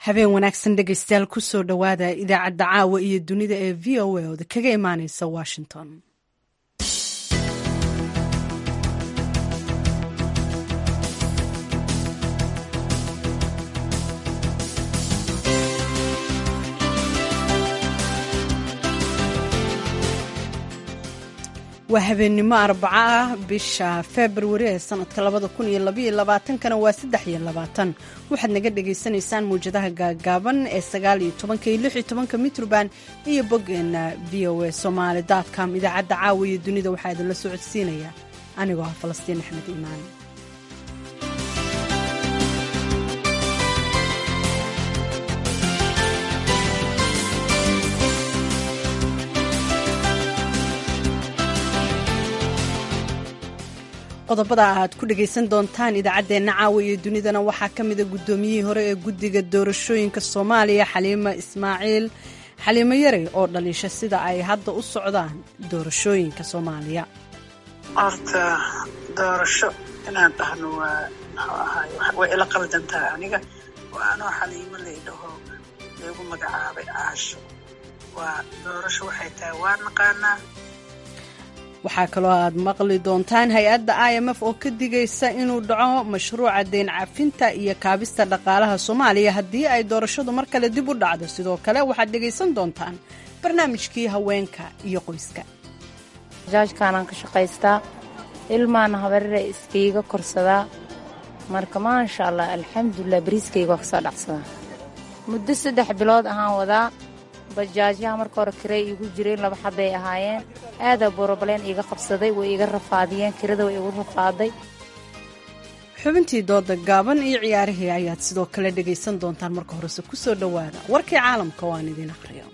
habeen wanaagsan dhegaystayaal ku soo dhowaada idaacadda caawa iyo dunida ee v o a oda kaga imaaneysa washington. waa habeennimo arbaco ah bisha februari ee sanadka 2022kana waa 23 waxaad naga dhagaysanaysaan mawjadaha gaagaaban ee 19 iyo 16 mitrban iyo boggeena v o a somali.com. idaacadda caawa iyo dunida waxaa idinla socodsiinaya anigoo ah falastiin axmed iimaan. qodobada aad ku dhagaysan doontaan idaacaddeenna caawa iyo dunidana waxaa ka mida guddoomiyihii hore ee guddiga doorashooyinka soomaaliya xaliimo yare oo dhaliisha sida ay hadda u socdaan doorashooyinka soomaaliya. horta doorasho inaan dhahno way ila qaldantahay aniga waa anoo xaliimo laydhaho lagu magacaabay caasho. waa doorasho waxay tahay waa naqaanaa. waxaa kaloo aad maqli doontaan hay-adda IMF oo ka digaysa inuu dhaco mashruuca deyn cafinta iyo kaabista dhaqaalaha soomaaliya haddii ay doorashadu mar kale dib u dhacdo. sidoo kale waxaad dhegaysan doontaan barnaamijkii haweenka iyo qoyska. jaajkaanaan ka shaqaystaa ilmaana habarire iskayga korsadaa marka maasha allah alxamdulilah bariiskayga waa kasoo dhacsadaa. muddo 3 bilood ahaan wadaa. bajaajyaha marka hore kirey iigu jireen 2 xabbay ahaayeen. aadaa borobaleen iiga qabsaday way iiga rafaadiyeen kirada way igu rafaaday. xubintii dooda gaaban iyo ciyaarihii ayaad sidoo kale dhegaysan doontaan. marka horese ku soo dhowaada warkii caalamka waan idin akhriyo.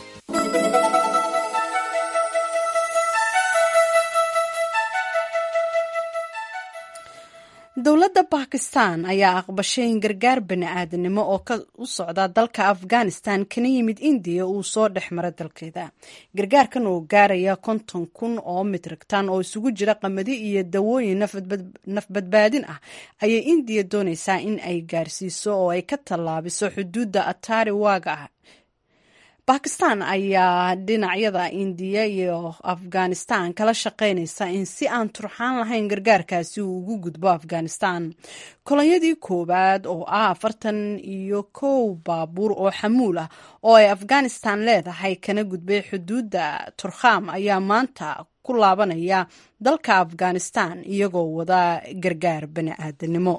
dowladda bakistan ayaa aqbashay in gargaar bani-aadanimo oo u socda dalka afghanistan kana yimid indiya uu soo dhex mara dalkeeda. gargaarkan oo gaaraya 50,000 oo mitrigtan oo isugu jira qamadi iyo dawooyin nafbadbaadin ah ayay indiya doonaysaa in ay gaarsiiso oo ay ka tallaabiso xuduudda atari waaga ah. bakistan ayaa dhinacyada indiya iyo afghanistan kala shaqaynaysa in si aan turxaan lahayn gargaarkaasi uu ugu gudbo afghanistan. kolonyadii koowaad oo ah 41 baabuur oo xamuul ah oo ay afghanistan leedahay kana gudbay xuduudda turkham ayaa maanta ku laabanaya dalka afghanistan iyagoo wada gargaar bani-aadanimo.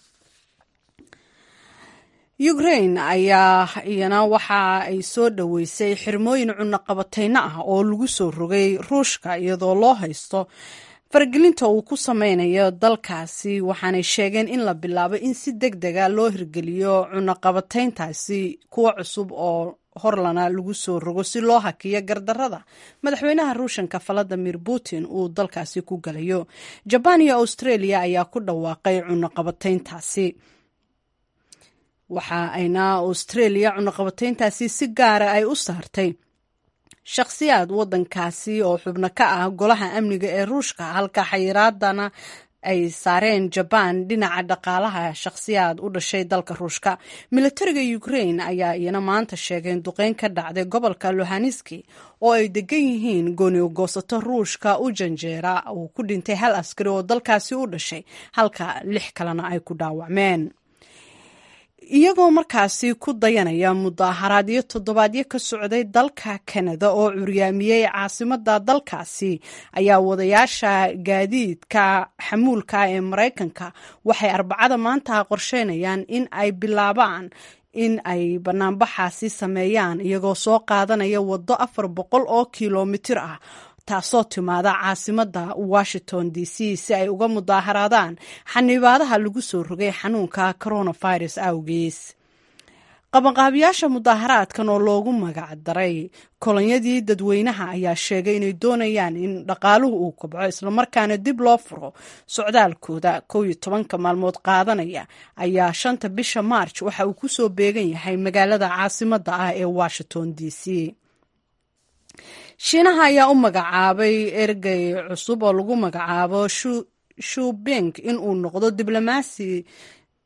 Ukraine ayaa iyana waxa ay soo dhaweysay xirmooyin cunaqabatayna ah oo lagu soo rogay Ruushka iyadoo loo haysto faragelinta uu ku sameynayo dalkaasi. waxaanay sheegeen in la bilaabo in si degdega loo hirgeliyo cunaqabatayntaasi kuwa cusub oo horlana lagu soo rogo si loo hakiyo gardarrada madaxweynaha ruushanka Vladimir Putin uu dalkaasi ku galayo. Japan iyo Australia ayaa ku dhawaaqay cunaqabatayntaasi. waxa ayna Australia cunaqabatayntaasi si gaara ay u saartay shakhsiyaad waddankaasi oo xubno ka ah golaha amniga ee Ruushka halka xayiraadana ay saareen Japan dhinaca dhaqaalaha shakhsiyaad u dhashay dalka Ruushka. militariga Ukraine ayaa iyana maanta sheegeen duqeyn ka dhacday gobolka Luhansk oo ay degan yihiin gooni u goosato Ruushka u janjeera uu ku dhintay 1 askari oo dalkaasi u dhashay halka 6 kalena ay ku dhaawacmeen. iyagoo markaasi ku dayanaya mudaharaadyo toddobaadyo ka socday dalka Canada oo curyaamiyey caasimadda dalkaasi ayaa wadayaasha gaadiidka xamuulka ee Mareykanka waxay Arbacada maanta qorsheynayaan in ay bilaabaan in ay banaanbaxaasi sameeyaan iyagoo soo qaadanaya waddo 400 oo kiiloomitir ah taasoo timaada caasimadda Washington DC si ay uga mudaharaadaan xanibaadaha lagu soo rogay xanuunka coronavirus awgees. qabanqaabiyaasha mudaharaadkan oo loogu magac daray kolonyadii dadweynaha ayaa sheegay inay doonayaan in dhaqaaluhu uu kobco islamarkaana dib loo furo socdaalkooda 11 maalmood qaadanaya ayaa 5 bisha March waxa uu ku soo beegan yahay magaalada caasimadda ah ee Washington DC. shiinaha ayaa u magacaabay ergey cusub oo lagu magacaabo Xu Bing in uu noqdo diblomaasi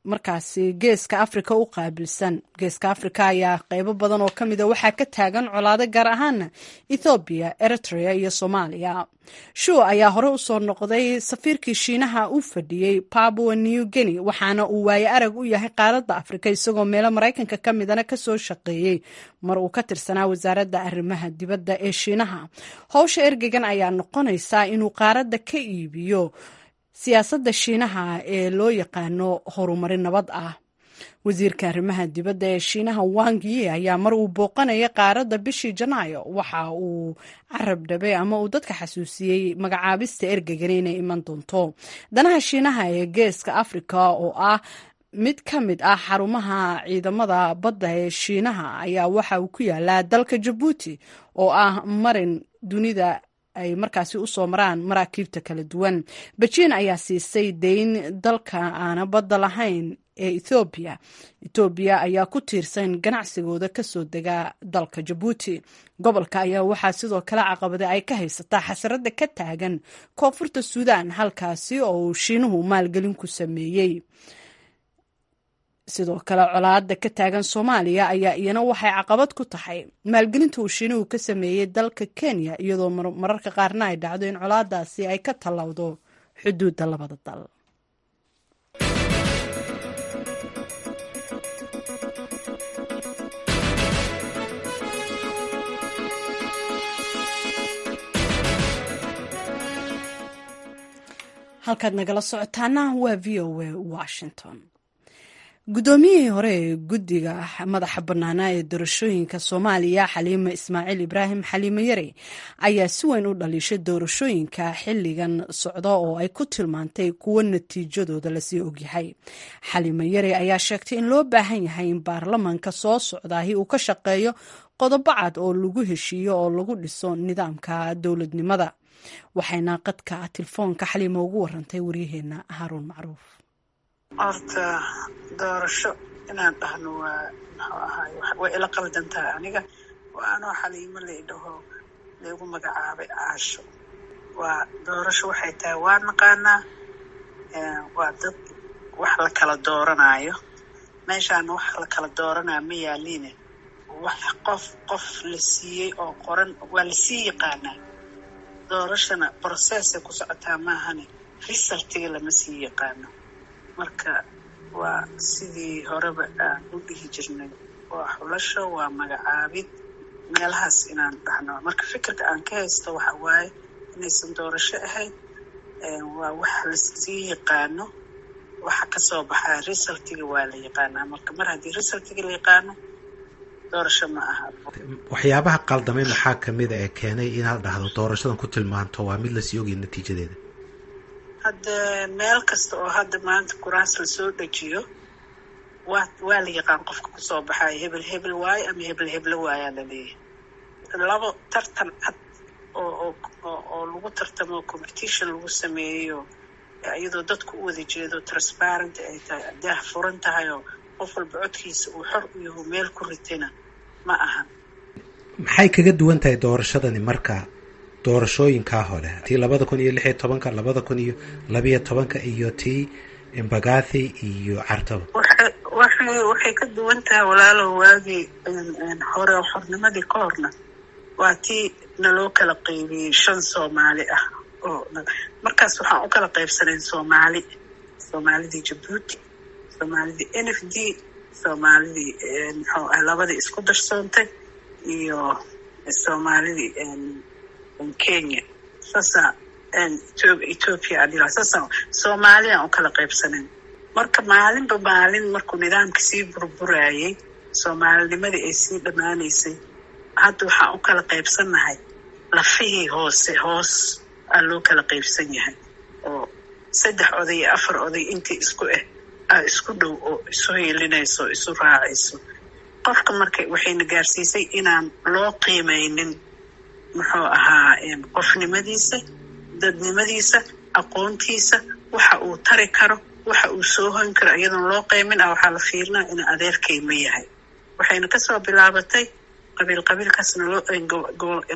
markaasi geeska afrika u qaabilsan. Geeska afrika ayaa qaybo badan oo ka mida waxaa ka taagan colaado gaar ahaana Ethiopia, Eritrea iyo Soomaaliya. Shu ayaa hore u soo noqday safiirkii Shiinaha u fadhiyey Papua New Guinea, waxaana uu waaye arag u yahay qaaradda Afrika isagoo meelo Maraykanka ka midana ka soo shaqeeyey mar uu ka tirsanaa wasaaradda arrimaha dibadda ee Shiinaha. Howsha ergegan ayaa noqonaysaa inuu qaaradda ka iibiyo siyaasadda Shiinaha ee loo yaqaano horumarin nabad ah. Wasiirka arrimaha dibadda ee Shiinaha Wang Yi ayaa mar uu booqanaya qaaradda bishii Janaayo waxa uu carab dhabay ama uu dadka xasuusiyey magacaabista ergegan inay iman doonto. Danaha Shiinaha ee geeska Afrika oo ah mid ka mid ah xarumaha ciidamada badda ee Shiinaha ayaa waxa uu ku yaalaa dalka Djibouti oo ah marin dunida ay markaasi u soo maraan maraakiibta kala duwan. Beijing ayaa siisay deyn dalka aan badda lahayn ee Ethiopia. Ethiopia ayaa ku tiirsan ganacsigooda ka soo dega dalka Djibouti. Gobolka ayaa waxaa sidoo kale caqabada ay ka haysataa xasarada ka taagan koonfurta Suudaan halkaasi oo uu Shiinuhu maalgelin ku sameeyey. Sidoo kale colaadda ka taagan Soomaaliya ayaa iyana waxay caqabad ku tahay maalgelinta uu Shiinuhu ka sameeyey dalka Kenya iyadoo mararka qaarna ay dhacdo in colaadaasi ay ka tallawdo xuduudda labada dal. halkaad nagala socotaana waa VOA Washington. Gudoomiyihii hore ee guddiga madaxa bannaanaa ee doorashooyinka Soomaaliya Xaliime Ismaaciil Ibraahim Xaliime Yare ayaa si weyn u dhaliishay doorashooyinka xilligan socda oo ay ku tilmaantay kuwo natiijadooda lasii ogyahay. Xaliime Yare ayaa sheegtay in loo baahan yahay in baarlamaanka soo socdaahi uu ka shaqeeyo qodobo cad oo lagu heshiiyo oo lagu dhiso nidaamka dowladnimada. Waxayna qadka telefoonka Xaliime ugu warantay waryaheena Haruun Macruuf. horta doorasho inaan dhahno way ila qaldantaa aniga waanoo Xaliime la idhaho lagu magacaabay caasho. waa doorasho waxay tahay waa naqaanaa waa dad wax la kala dooranayo meeshaan wax la kala dooranaa ma yaaliine wax qof la siiyey oo qoran waa la sii yaqaanaa. doorashana process ku socotaa maahane resultiga lama sii yaqaano. marka waa sidii horeba aan u dhihi jirnay waa xulasho waa magacaabid meelahaas inaan dhahno. marka fikirka aan ka haysto waxa waaye inaysan doorasho ahayn waa wax la sii yaqaano waxa ka soo baxaa resultiga waa la yaqaanaa. marka mar haddii resultiga la yaqaano doorasho ma aha. waxyaabaha qaldamay maxaa kamid ah ee keenay inaad dhahdo doorashadan ku tilmaanto waa mid lasii ogyahay natiijadeeda? hadda meel kasta oo hadda maanta kuraas la soo dhajiyo waa la yaqaan qofka ku soo baxay hebel waaye ama hebel waaye la leeyahay. labo tartan cad oo lagu tartamo competition lagu sameeyo iyadoo dadku u wada jeedo transparent ay tahay dah furan tahay oo qof walba codkiisa uu xor u yahay meel ku ritana ma aha. maxay kaga duwan tahay doorashadani marka doorashooyinkaa hore tii 2016 2012 iyo tii Embagathi iyo Cartaba? waxay ka duwan tahay walaalo waagii hore xornimadii ka horna waa tii naloo kala qaybiyey 5 Soomaali ah oo markaas waxaan u kala qaybsanay Soomaalidii Djibouti, Soomaalidii NFD, Soomaalidii labadii isku darsoontay iyo Soomaalidii Kenya. sasa Ethiopia adila sasa Soomaaliya oo kala qaybsanay. marka maalin markuu nidaamka sii burburayay Soomaalinimadii ay sii dhamaanaysay hadda waxaan u kala qaybsanahay lafihii hoos loo kala qaybsan yahay oo 3 oday 4 oday intii isku dhow oo isu heelinayso isu raacayso. qofka marka waxayna gaarsiisay inaan loo qiimeynin muxuu ahaa qofnimadiisa, dadnimadiisa, aqoontiisa, waxa uu tari karo, waxa uu soo hoyn karo iyadoon loo qiimin waxaa la fiirinaa in adeerkay ma yahay. waxayna kasoo bilaabatay qabiilkaasna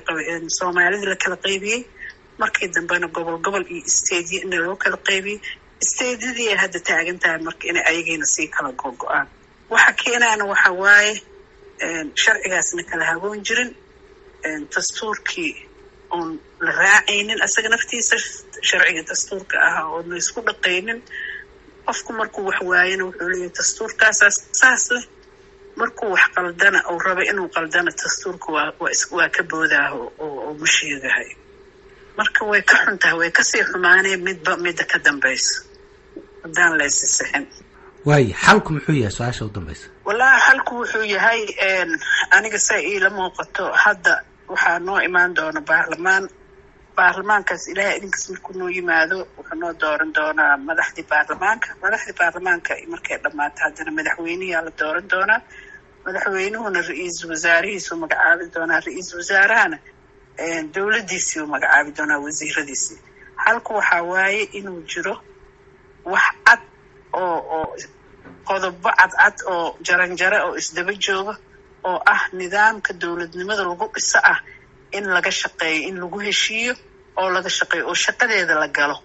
Soomaalida la kala qaybiyey markii dambena gobol iyo isteedyo in loo kala qaybiyey isteedadii hadda taagan tahay marka inay ayagiina sii kala gogo-aan. waxa keenaana waxa waaye sharcigaasna kala haboon jirin, dastuurkii oon la raacaynin asaga naftiisa sharciga dastuurka ahaa oon la isku dhaqaynin. qofku markuu wax waayana wuxuu leeyahay dastuurkaasaas saas leh, markuu wax qaldana ou raba inuu qaldana dastuurka waa ka boodaah oo ma sheegahay. marka way ka xun tahay, way kasii xumaaneen midba midda ka dambayso haddaan laysi sixin. waayo xalku muxuu yahay? su-aasha u dambaysa. wallahi xalku wuxuu yahay aniga saa iila muuqato hadda waxaa noo imaan doona baarlamaankaas ilaahay idinkaas markuu noo yimaado wuxuu noo dooran doonaa madaxdii baarlamaanka markay dhammaato haddana madaxweyneyaa la dooran doonaa. madaxweynuhuna ra-iisul wasaarihiisuu magacaabi doonaa, ra-iisul wasaarahana dowladdiisii uu magacaabi doonaa, wasiiradiisii. halku waxaa waaye inuu jiro wax cad oo qodobo cadcad oo jaranjare oo isdaba jooga oo ah nidaamka dowladnimada lagu dhiso ah in laga shaqeeyo, in lagu heshiiyo oo laga shaqeeyo oo shaqadeeda la galo.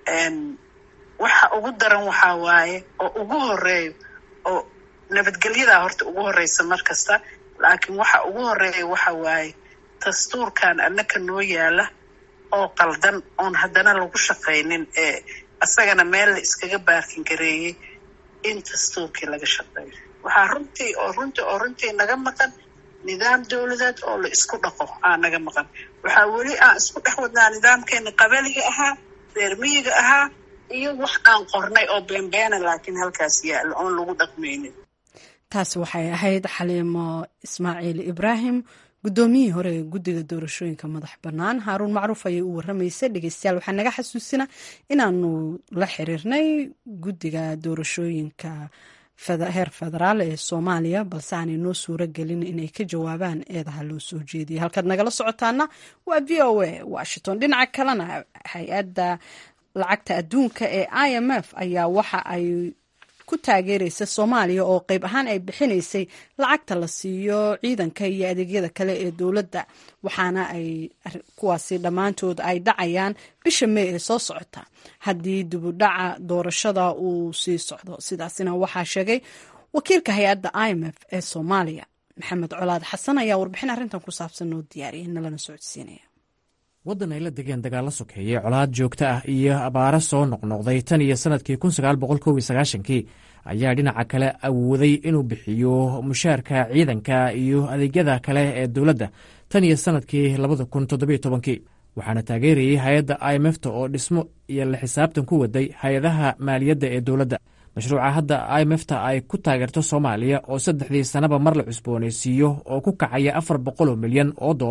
waxa ugu daran waxaa waaye oo ugu horeeyo oo nabadgelyadaa horta ugu horeysa mar kasta, laakiin waxa ugu horeeya waxa waaye dastuurkan annaka noo yaala oo qaldan oon haddana lagu shaqaynin asagana meel la iskaga baarkin gareeyey in dastuurkii laga shaqeeyo. waxaa runtii naga maqan nidaam dowladeed oo la isku dhaqo naga maqan. waxaa weli aan isku dhex wadnaa nidaamkeena qabaliga ahaa, reer miyiga ahaa, iyo wax aan qornay oo beenbeena laakiin halkaas yaalla oon lagu dhaqmaynin. taasi waxay ahayd Xaliimo Ismaaciil Ibraahim, guddoomiyihii hore ee guddiga doorashooyinka madax bannaan. Haaruun Macruuf ayay u warramaysay. dhegeystayaal waxaa naga xasuusina inaanu la xiriirnay guddiga doorashooyinka heer federaal ee Soomaaliya, balse aanay noo suuro gelin inay ka jawaabaan eedaha loo soo jeediyay. halkaad nagala socotaana waa VOA Washington. dhinaca kalena hay-adda lacagta adduunka ee IMF ayaa waxa ay ku taageeraysa Soomaaliya oo qayb ahaan ay bixinaysay lacagta la siiyo ciidanka iyo adeegyada kale ee dowladda, waxaana ay kuwaasi dhammaantood ay dhacayaan bisha May ee soo socota haddii dib u dhaca doorashada uu sii socdo. sidaasina waxaa sheegay wakiilka hay-adda IMF ee Soomaaliya. Maxamed Colaad Xasan ayaa warbixin arrintan ku saabsan noo diyaariyay, nalana socodsiinaya. waddan ay la degeen dagaalla sokeeye, colaad joogto ah iyo abaaro soo noqnoqday tan iyo sannadkii 1990kii ayaa dhinaca kale awooday inuu bixiyo mushaarka ciidanka iyo adeegyada kale ee dowladda tan iyo sannadkii 2017. waxaana taageerayay hay-adda IMFta oo dhismo iyo la xisaabtan ku waday hay-adaha maaliyadda ee dowladda. mashruuca hadda IMFta ay ku taageerto Soomaaliya oo 3 sannaba mar la cusboonaysiiyo oo ku kacaya $400 milyan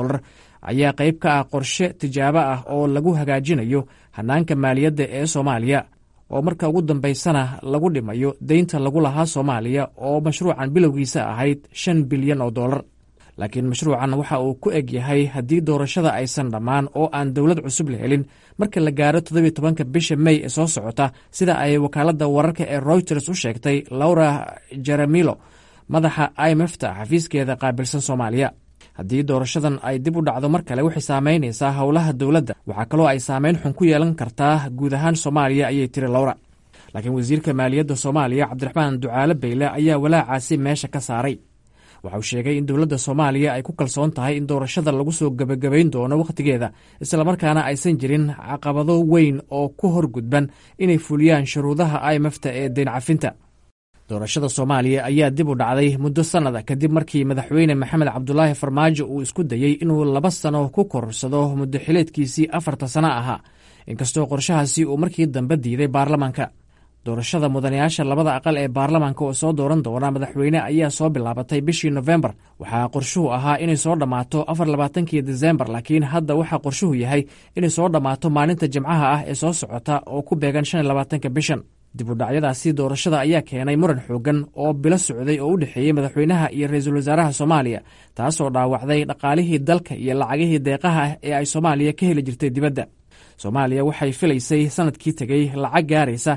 ayaa qayb ka ah qorshe tijaabo ah oo lagu hagaajinayo hannaanka maaliyadda ee Soomaaliya, oo marka ugu dambaysana lagu dhimayo deynta lagu lahaa Soomaaliya oo mashruucan bilowgiisa ahayd $5 bilyan. laakiin mashruucan waxa uu ku eg yahay haddii doorashada aysan dhammaan oo aan dowlad cusub la helin marka la gaaro 17 bisha May ee soo socota, sida ay wakaaladda wararka ee Reuters u sheegtay Laura Jaramillo, madaxa IMFta xafiiskeeda qaabilsan Soomaaliya. haddii doorashadan ay dib u dhacdo mar kale waxay saamaynaysaa howlaha dowladda, waxaa kaloo ay saamayn xun ku yeelan kartaa guud ahaan Soomaaliya, ayay tiri Laura. laakiin wasiirka maaliyadda Soomaaliya Cabdiraxmaan Ducaale Beyle ayaa walaacaasi meesha ka saaray. waxa uu sheegay in dowladda Soomaaliya ay ku kalsoon tahay in doorashada lagu soo gebagabayn doono wakhtigeeda, islamarkaana aysan jirin caqabado weyn oo ku horgudban inay fuliyaan shuruudaha IMFta ee deyn cafinta. doorashada Soomaaliya ayaa dib u dhacday muddo sannada kadib markii madaxweyne Maxamed Cabdulaahi Farmaajo uu isku dayey inuu 2 sano ku korsado muddo xileedkiisii 4 sano ahaa, inkastoo qorshahaasi uu markii dambe diiday baarlamaanka. doorashada mudanayaasha labada aqal ee baarlamaanka oo soo dooran doona madaxweyne ayaa soo bilaabatay bishii Novembar. waxaa qorshuhu ahaa inay soo dhammaato 24 Diseembar, laakiin hadda waxaa qorshuhu yahay inay soo dhammaato maalinta Jimcaha ah ee soo socota oo ku beegan 25 bishan. dib u dhacyadaasi doorashada ayaa keenay muran xoogan oo bilo socday oo u dhexeeyey madaxweynaha iyo ra-iisul wasaaraha Soomaaliya, taasoo dhaawacday dhaqaalihii dalka iyo lacagihii deeqaha ah ee ay Soomaaliya ka heli jirtay dibadda. Soomaaliya waxay filaysay sanadkii tegey lacag gaaraysa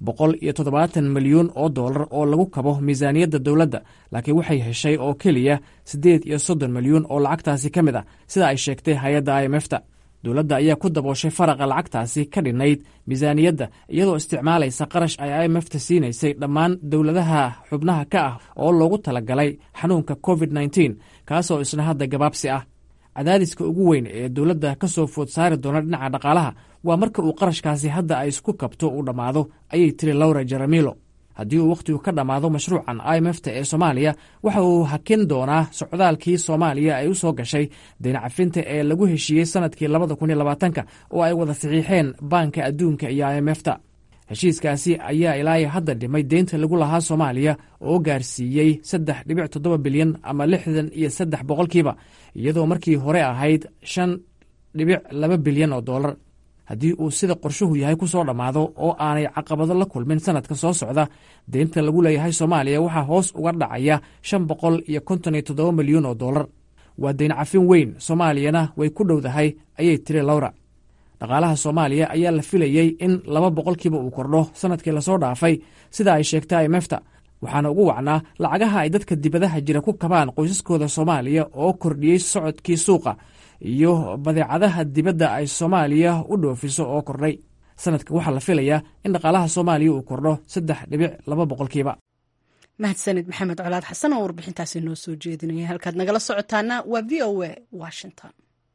$170 milyan oo lagu kabo miisaaniyadda dowladda, laakiin waxay heshay oo keliya $38 milyan oo lacagtaasi ka mid ah, sida ay sheegtay hay-adda IMFta. dowladda ayaa ku dabooshay faraqa lacagtaasi ka dhinnayd miisaaniyadda iyadoo isticmaalaysa qarash ay IMFta siinaysay dhammaan dowladaha xubnaha ka ah oo loogu talagalay xanuunka covid-19 kaasoo isna hadda gabaabsi ah. cadaadiska ugu weyn ee dowladda ka soo food saari doona dhinaca dhaqaalaha waa marka uu qarashkaasi hadda ay isku kabto uu dhammaado, ayay tiri Laura Jaramillo. haddii uu wakhtigu ka dhammaado mashruucan IMFta ee Soomaaliya waxa uu hakin doonaa socdaalkii Soomaaliya ay u soo gashay deyn cafinta ee lagu heshiiyey sanadkii 2020 oo ay wada saxiixeen Baanka Adduunka iyo IMFta. heshiiskaasi ayaa ilaa hadda dhimay deynta lagu lahaa Soomaaliya oo gaarsiiyey 3.7 bilyan ama 63 boqolkiiba, iyadoo markii hore ahayd 5.2 bilyan oo dollar. haddii uu sida qorshuhu yahay ku soo dhammaado oo aanay caqabado la kulmin sanadka soo socda, deynta lagu leeyahay Soomaaliya waxaa hoos uga dhacaya 557 milyan oo dollar. waa deyn cafin weyn, Soomaaliyana way ku dhowdahay, ayay tiri Laura. dhaqaalaha Soomaaliya ayaa la filayey in 2 boqolkiiba uu kordho sanadkii lasoo dhaafay sida ay sheegtay IMFta, waxaana ugu wacnaa lacagaha ay dadka dibadaha jira ku kabaan qoysaskooda Soomaaliya oo kordhiyey socodkii suuqa iyo badeecadaha dibadda ay Soomaaliya u dhoofiso oo kordhay. sanadka waxaa la filayaa in dhaqaalaha Soomaaliya uu kordho 3.2 boqolkiiba. mahadsanid maxamed colaad xasan oo warbixintaasi noo soo jeedinaya. halkaad nagala socotaana waa VOA Washington.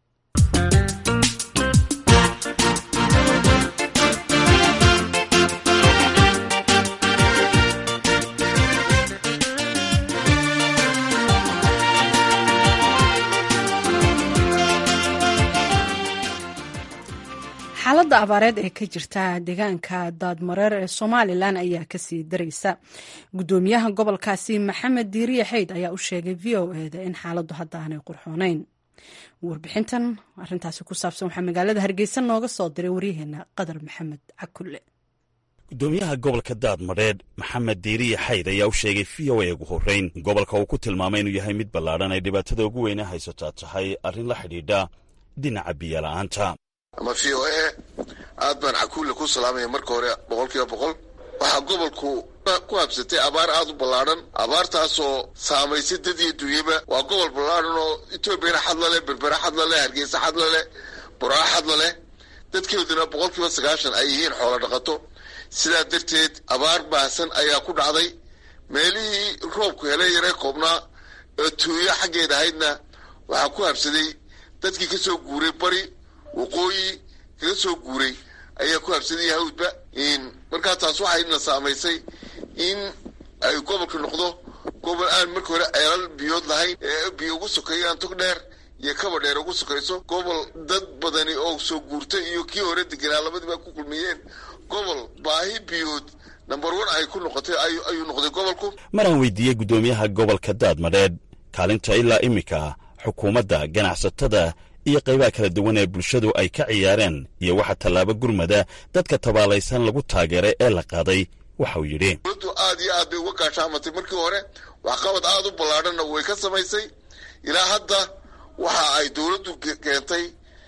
xaaladda abaareed ee ka jirta deegaanka daadmareer ee Somalilan ayaa kasii daraysa. gudoomiyaha gobolkaasi Maxamed Diiriye Xeyd ayaa u sheegay VOA-da in xaaladdu hadda aanay qurxoonayn. warbixintan arintaasi ku saabsan waxaa magaalada Hargeysa nooga soo diray waryaheena Qadar Maxamed Cakulle. gudoomiyaha gobolka daadmareer Maxamed Diiriye Xeyd ayaa u sheegay VOA ugu horreyn in gobolka uu ku tilmaamay inuu yahay mid ballaadhan ay dhibaatada ugu weyne haysataa tahay arrin la xidhiidha dhinaca biyola'aanta. ama VOA aad baan Cakulle ku salaamaya marka hore 100%. waxaa gobolku ku habsatay abaar aad u ballaadhan, abaartaasoo saamaysay dad iyo dunyaba. waa gobol ballaadhan oo Itoobiyana xadla leh, Berbera xadla leh, Hargeysa xadla leh, Burco xadla leh, dadkeeduna 90% ay yihiin xoolo dhaqato. sidaa darteed abaar baahsan ayaa ku dhacday. meelihii roobku helay yaree koobnaa oo tuuyo xaggeeda ahaydna waxaa ku habsaday dadkii ka soo guuray bari waqooyi kaga soo guuray ayaa ku habsaday hawdba. markaa taas waxayna saamaysay in ay gobolka noqdo gobol aan marka hore ceelal biyood lahayn, ee biyo ugu sokeeyaan tog dheer iyo kaba dheer ugu sokayso. gobol dad badani oo soo guurtay iyo kii hore deganaa labadiiba ku kulmiyeen. gobol baahi biyood number 1 ay ku noqotay ayuu noqday gobolku. maraan weydiiyey gudoomiyaha gobolka daadmareer kaalinta ilaa imika xukuumadda, ganacsatada iyo qaybaha kala duwan ee bulshadu ay ka ciyaareen iyo waxa tallaabo gurmada dadka tabaalaysan lagu taageeray ee la qaaday, waxa uu yidhi dowladdu aad iyo aad bay uga gaashaamatay. markii hore waxqabad aad u ballaadhanna way ka samaysay. ilaa hadda waxa ay dowladdu keentay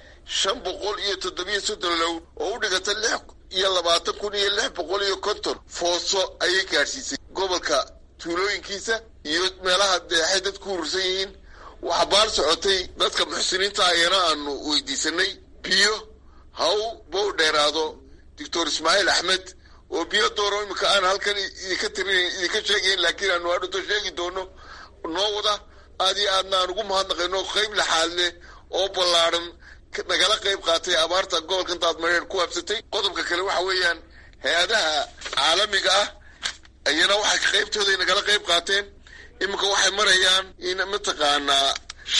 537 low oo u dhigata 26,650 fooso ayay gaadhsiisay gobolka tuulooyinkiisa iyo meelaha deexay dadku urursan yihiin. waxaa baal socotay dadka muxsiniinta ayana aanu weydiisanay biyo haw bow dheeraado. doctor Ismaaciil Axmed oo biyo dooro imika aan halkan idinka sheegayn laakiin aanu hadhuto sheegi doono noo wada. aad iyo aadna aan ugu mahadnaqayno qayb laxaad leh oo ballaadhan nagala qayb qaatay abaarta gobolkan daadmareer ku habsatay. qodobka kale waxa weeyaan hay-adaha caalamiga ah ayana waxay qaybtooda nagala qayb qaateen. iminka waxay marayaan in mataqaanaa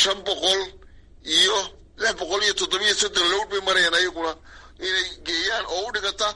500,637 lowd bay marayaan ayaguna inay geeyaan oo u dhiganta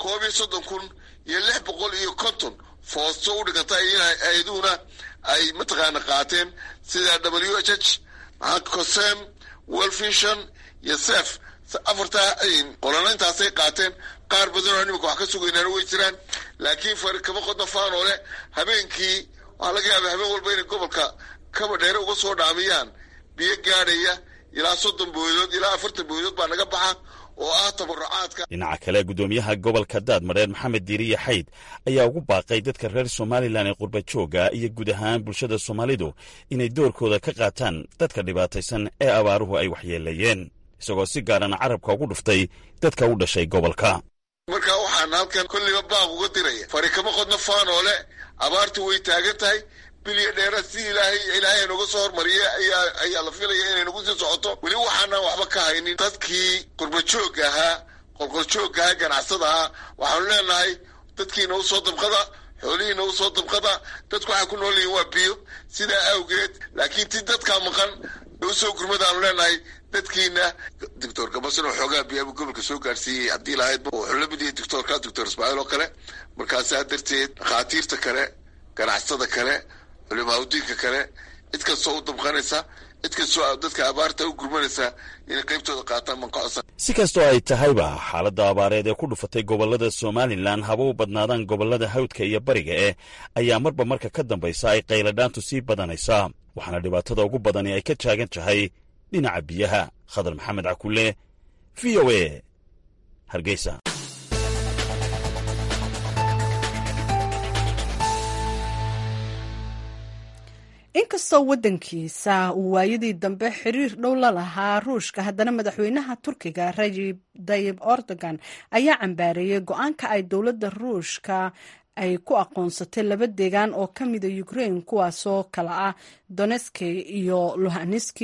31,650 foosto u dhiganta ayaduhuna ay mataqaana qaateen sida WHH, COSEM, World Vision iyo SEF. afartaa qolanayntaasay qaateen. qaar badanoo nimanka wax ka sugaynaan way jiraan, laakiin fari kama qodna faanoo leh. habeenkii waxaa laga yaabay habeen walba inay gobolka kaba dheere uga soo dhaamiyaan biyo gaadhaya ilaa 30 booyadood ilaa 40 booyadood baa naga baxa oo ah tabarucaadka. dhinaca kale gudoomiyaha gobolka daadmareer Maxamed Diiriye Xeyd ayaa ugu baaqay dadka reer Somalilan ee qurba jooga iyo guud ahaan bulshada Soomaalidu inay doorkooda ka qaataan dadka dhibaataysan ee abaaruhu ay waxyeelayeen. isagoo si gaarana carabka ugu dhuftay dadka u dhashay gobolka. marka waxaan halkan kulliba baaq uga diraya fari kama qodno faanoole abaartu way taagan tahay biliya dheera si ilaahay nooga soo hormariyay ayaa la filaya inay nagu sii socoto weli waxaanan waxba ka haynin dadkii qurbajoog ahaa qolqoljoog ahaa ganacsada ahaa waxaanu leenahay dadkiina u soo dabqada xoolihiina u soo dabqada dadku waxay ku nool yihiin waa biyo sidaa awgeed laakiin ti dadkaa maqan u soo gurmadaanu leenahay dadkiina doctor Gabasan xoogaa biyaha gobolka soo gaarsiiyay haddii lahayd wuxuu la mid yahay doctor Ismaaciil oo kale markaasaa darteed khaatiirta kale ganacsada kale culimaadudiinka kale cid kastoo u dabqanaysa cid kastoo dadka abaarta u gurmanaysa inay qaybtooda qaataan manqocsan. si kastoo ay tahayba xaaladda abaareed ee ku dhufatay gobollada Somaliland haba u badnaadaan gobollada hawdka iyo bariga ayaa marba marka ka dambaysa ay qayladhaantu sii badanaysaa waxaana dhibaatada ugu badani ay ka taagan tahay dhinaca biyaha. Khadar Maxamed Cakulle, VOA, Hargeysa. inkastoo waddankiisa uu waayadii dambe xiriir dhow la lahaa ruushka haddana madaxweynaha turkiga Rajab Tayyip Erdogan ayaa cambaareeyey go-aanka ay dowladda ruushka ay ku aqoonsatay laba deegaan oo ka mida Ukraine kuwaasoo kala ah Donetsk iyo Luhansk.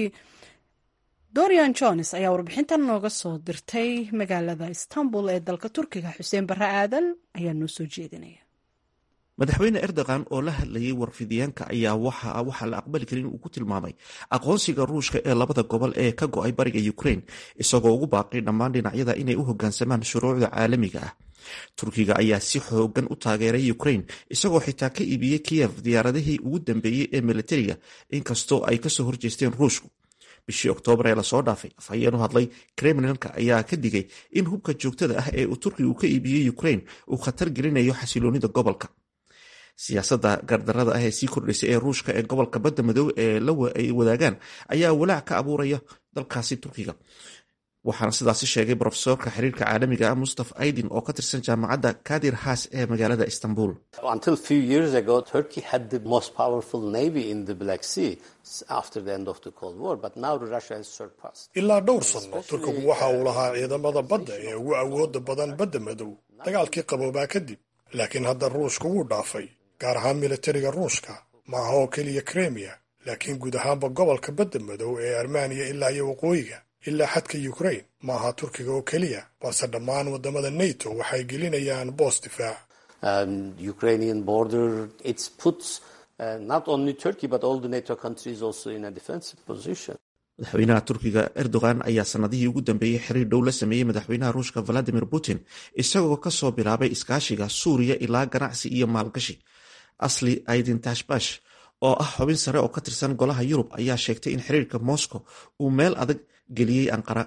Dorian Jones ayaa warbixintan nooga soo dirtay magaalada Istanbul ee dalka Turkiga. Xuseen Barre Aadan ayaa noo soo jeedinaya. madaxweyne Erdogan oo la hadlayay warfidiyaanka ayaa waxa la aqbali karin uu ku tilmaamay aqoonsiga ruushka ee labada gobol ee ka go'ay bariga Ukraine isagoo ugu baaqay dhammaan dhinacyada inay u hoggaansamaan shuruucda caalamiga ah. Turkiga ayaa si xoogan u taageeray Ukraine isagoo xitaa ka iibiyey Kiev diyaaradihii ugu dambeeyey ee militariga inkastoo ay kasoo horjeesteen ruushku. bishii Oktoobar ee lasoo dhaafay afhayeen u hadlay Kremlinka ayaa ka digay in hubka joogtada ah ee uu Turkigu ka iibiyey Ukraine uu khatar gelinayo xasiloonida gobolka. siyaasadda gardarrada ah ee sii kordhaysay ee ruushka ee gobolka badda madow ee ay wadaagaan ayaa walaac ka abuuraya dalkaasi Turkiga. waxaana sidaasi sheegay profesorka xiriirka caalamiga ah Mustafa Aydin oo ka tirsan jaamacadda Kadir Has ee magaalada Istanbul. Until few years ago, Turkey had the most powerful navy in the Black Sea after the end of the Cold War, but now Russia has surpassed. ilaa dhowr sano Turkigu waxa uu lahaa ciidamada badda ee ugu awooda badan badda madow dagaalkii qaboobaa kadib, laakiin hadda ruushku wuu dhaafay, gaar ahaan militariga ruushka maaha oo keliya Crimea laakiin guud ahaanba gobolka badda madow ee Armenia ilaa iyo waqooyiga ilaa xadka Ukraine. maaha Turkiga oo keliya balse dhammaan wadamada NATO waxay gelinayaan boos difaac. Ukrainian border it puts not only Turkey but all the NATO countries also in a defensive position. madaxweynaha Turkiga Erdogan ayaa sanadihii ugu dambeeyay xiriir dhow la sameeyay madaxweynaha Ruushka Vladimir Putin isagoo ka soo bilaabay iskaashiga Suuriya ilaa ganacsi iyo maalgashi. Asli Aydin Tashbash oo ah xubin sare oo ka tirsan golaha Yurub ayaa sheegtay in xiriirka Moscow uu meel adag geliyay Ankara.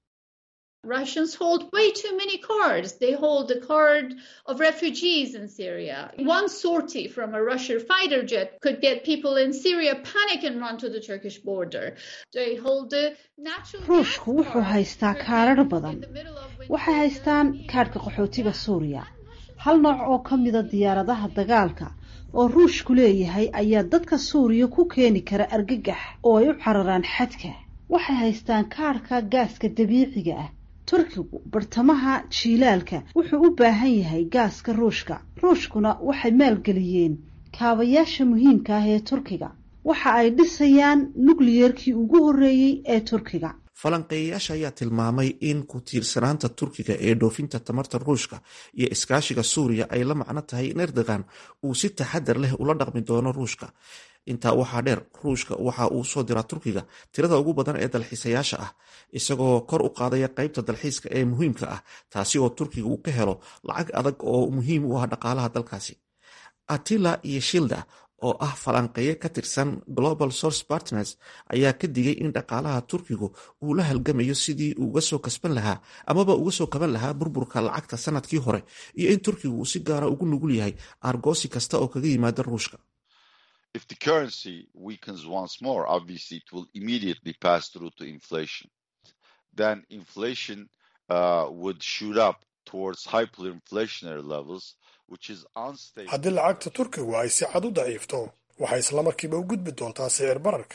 Russians hold way too many cards. They hold the card of refugees in Syria. One sortie from a Russian fighter jet could get people in Syria panic and run to the Turkish border. They hold the natural Ruushku wuxuu haystaa kaarar badan. Waxay haystaan kaarka qaxootiga Suuriya. Hal nooc oo ka mid ah diyaaradaha dagaalka oo Ruushku leeyahay ayaa dadka Suuriya ku keeni kara argagax oo ay u cararaan xadka. Waxay haystaan kaarka gaaska dabiiciga ah. Turkigu bartamaha jiilaalka wuxuu u baahan yahay gaaska Ruushka. Ruushkuna waxay maalgeliyeen kaabayaasha muhiimka ah ee Turkiga. Waxa ay dhisayaan nukliyeerkii ugu horeeyay ee Turkiga. falanqeeyayaasha ayaa tilmaamay in ku tiirsanaanta Turkiga ee dhoofinta tamarta Ruushka iyo iskaashiga Suuriya ay la macno tahay in Erdogan uu si taxadar leh ula dhaqmi doono Ruushka. intaa waxaa dheer Ruushka waxa uu soo diraa Turkiga tirada ugu badan ee dalxiisayaasha ah isagoo kor u qaadaya qaybta dalxiiska ee muhiimka ah taasi oo Turkiga uu ka helo lacag adag oo muhiim u ah dhaqaalaha dalkaasi. Attila Yeshilda oo ah falanqeeye ka tirsan Global Source Partners ayaa ka digay in dhaqaalaha Turkigu uu la halgamayo sidii uga soo kasban lahaa amaba uga soo kaban lahaa burburka lacagta sanadkii hore iyo in Turkigu uu si gaara ugu nugul yahay argoosi kasta oo kaga yimaada Ruushka. If the currency weakens once more, obviously it will immediately pass through to inflation. Then inflation would shoot up towards hyperinflationary levels, which is unstable. haddii lacagta Turkigu ay si cad u daciifto waxay isla markiiba u gudbi doontaa sicir bararka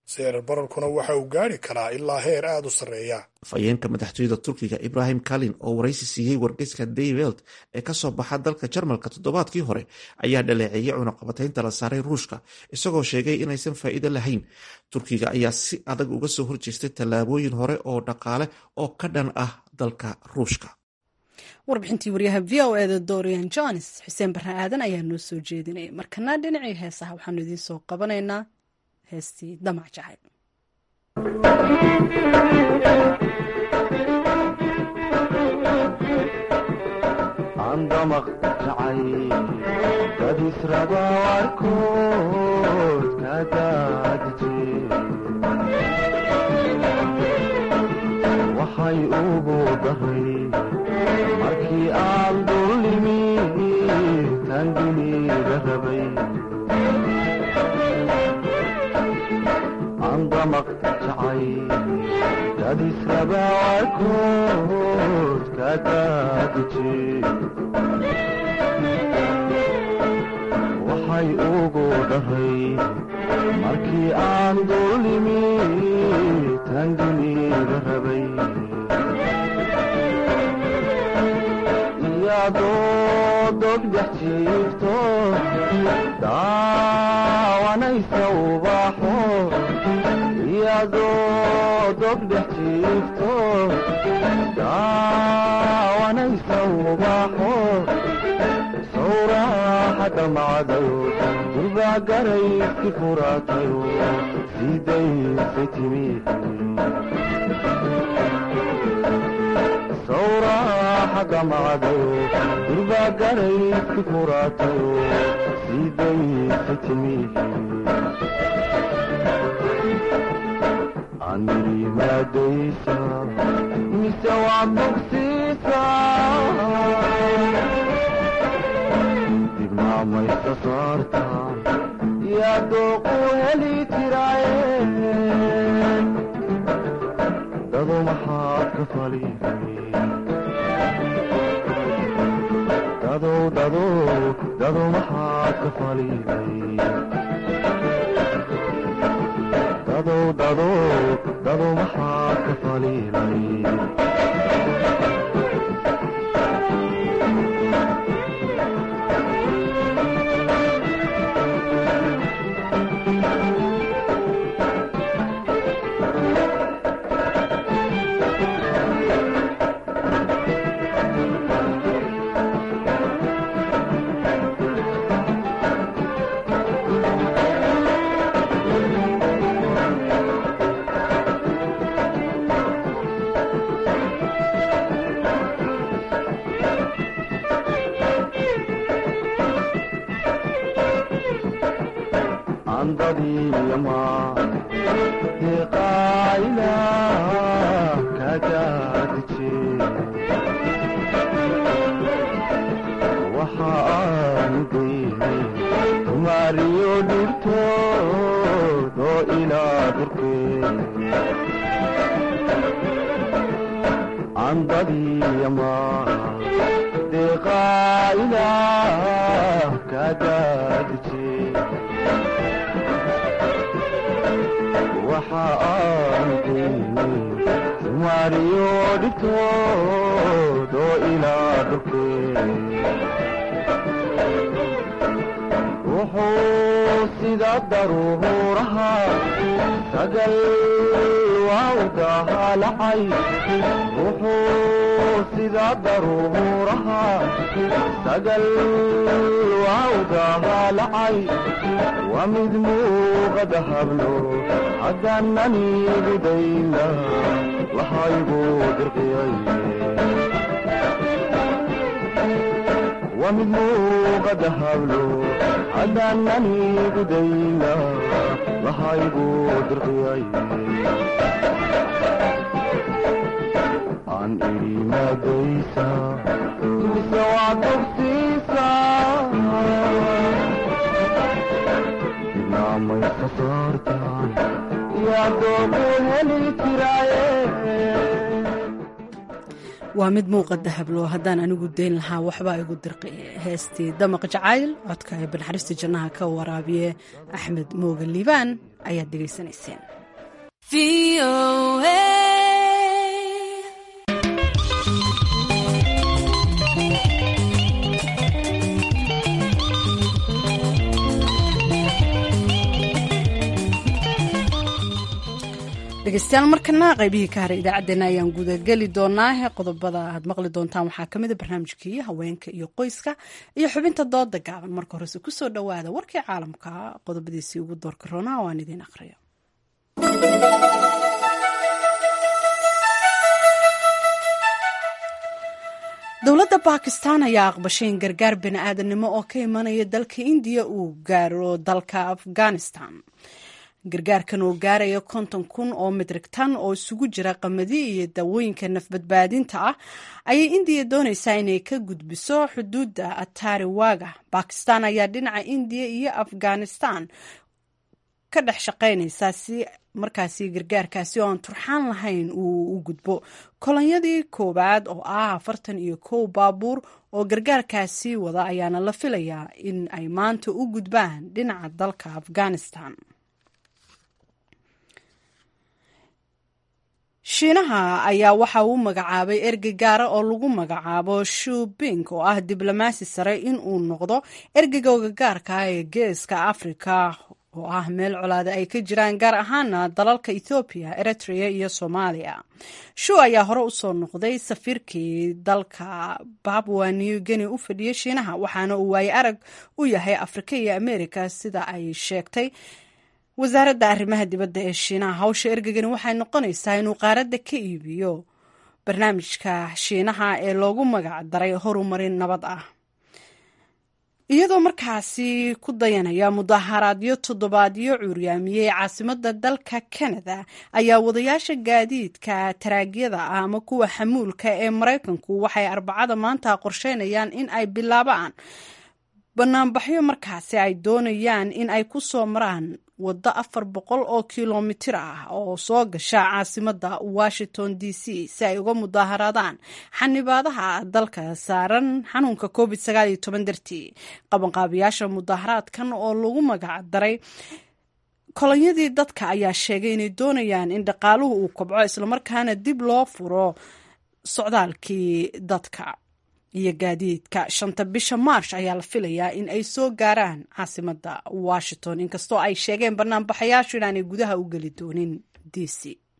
sicir bararkuna waxa uu gaari karaa ilaa heer aad u sarreeya. afhayeenka madaxtooyada turkiga Ibrahim Kalin oo waraysi siiyey wargeyska Die Welt ee ka soo baxa dalka Jarmalka toddobaadkii hore ayaa dhaleeceeyay cunaqabataynta la saaray Ruushka isagoo sheegay inaysan faa'iido lahayn. Turkiga ayaa si adag uga soo horjeestay tallaabooyin hore oo dhaqaale oo ka dhan ah dalka Ruushka. warbixintii waryaha v o e da Dorian Jones xuseen barre aadan ayaa noo soo jeedinayay. markana dhinacii heesaha waxaanu idiin soo qabanaynaa heestii Damac Jacayl. عندمق جعي قد يسرد واركود كدادتي وحي أوبو ضهري مركي أعلمي تنجني ذهبي عندمق جعي قد يسرد واركود كدادتي waxay ugu dhahay markii aan duulimi tanguniga rabay iyadoo dogdhex jiifto daawanaysa ubaxo iyadoo dogdhex jiifto daawanaysa ubaxo sawraxada macdayo durbaa garayski furaatayo sidayse timi sawraxada macdayo durbaa garayski furaatayo sidayse timi animadaysa mise waa bogsiisa maysa saartaan yaa dooqu heli tiraayeen dado maxaad ka falifay dado maxaad ka falifay dado maxaad ka falifay ومد موغد هبلو عدنني بدينا وحايبو درقياي ومد موغد هبلو عدنني بدينا وحايبو درقياي عن إلي ما ديسا مسوى تبسيسا maysa saartaan yaa dooqu heli tiraayeen waa mid muuqada hablo haddaan anigu dayn lahaa waxbaa igu dirqiye heestii damaq jacayl codka ee banaxariista jannaha ka waraabiye axmed mooga liibaan ayaad dhegaysanayseen. dhegeystayaal markana qaybihii ka haray idaacaddeenna ayaan gudageli doonaa qodobada aad maqli doontaan waxaa kamid a barnaamijkii haweenka iyo qoyska iyo xubinta dooda gaaban marka horese kusoo dhawaada warkii caalamka qodobadiisii ugu doorka roonaa oo aan idiin aqriyo. dowladda Bakistan ayaa aqbashay in gargaar bini'aadanimo oo ka imanaya dalka Indiya uu gaaro dalka Afghanistan. gargaarkan oo gaaraya 50,000 oo metrik tan oo isugu jira qamadi iyo dawooyinka nafbadbaadinta ah ayay Indiya doonaysaa inay ka gudbiso xuduudda Attariwaga. Bakistan ayaa dhinaca Indiya iyo Afghanistan ka dhex shaqaynaysa si markaasi gargaarkaasi oo aan turxaan lahayn uu u gudbo. kolonyadii koowaad oo ah 41 baabuur oo gargaarkaasi wada ayaana la filayaa in ay maanta u gudbaan dhinaca dalka Afghanistan. Shiinaha ayaa waxa uu magacaabay ergey gaara oo lagu magacaabo Xu Bing oo ah diblomaasi sare in uu noqdo ergeyga gaarka ah ee Geeska Afrika oo ah meel colaade ay ka jiraan gaar ahaana dalalka Ethiopia, Eritrea iyo Soomaaliya. Xu ayaa hore u soo noqday safiirkii dalka Papua New Guinea u fadhiyay Shiinaha waxaana uu waayay arag u yahay Afrika iyo Amerika sida ay sheegtay wasaaradda arrimaha dibadda ee Shiinaha. hawsha ergeygani waxay noqonaysaa inuu qaaradda ka iibiyo barnaamijka Shiinaha ee loogu magac daray horumarin nabad ah. iyadoo markaasi ku dayanaya mudaharaadyo toddobaadyo cuuryaamiyey caasimadda dalka Canada ayaa wadayaasha gaadiidka taraagyada ah ama kuwa xamuulka ee Mareykanku waxay Arbacada maanta qorsheynayaan in ay bilaabaan banaanbaxyo markaasi ay doonayaan in ay ku soo maraan waddo 400 oo kiiloomitir ah oo soo gasha caasimadda Washington DC si ay uga mudaharaadaan xanibaadaha dalka saaran xanuunka COVID-19 dartii. qabanqaabiyaasha mudaharaadkan oo lagu magac daray kolonyadii dadka ayaa sheegay inay doonayaan in dhaqaaluhu uu kobco islamarkaana dib loo furo socdaalkii dadka iyo gaadiidka. 5 bisha Maarch ayaa la filayaa in ay soo gaaraan caasimadda Washington inkastoo ay sheegeen banaanbaxayaashu inaanay gudaha u geli doonin DC.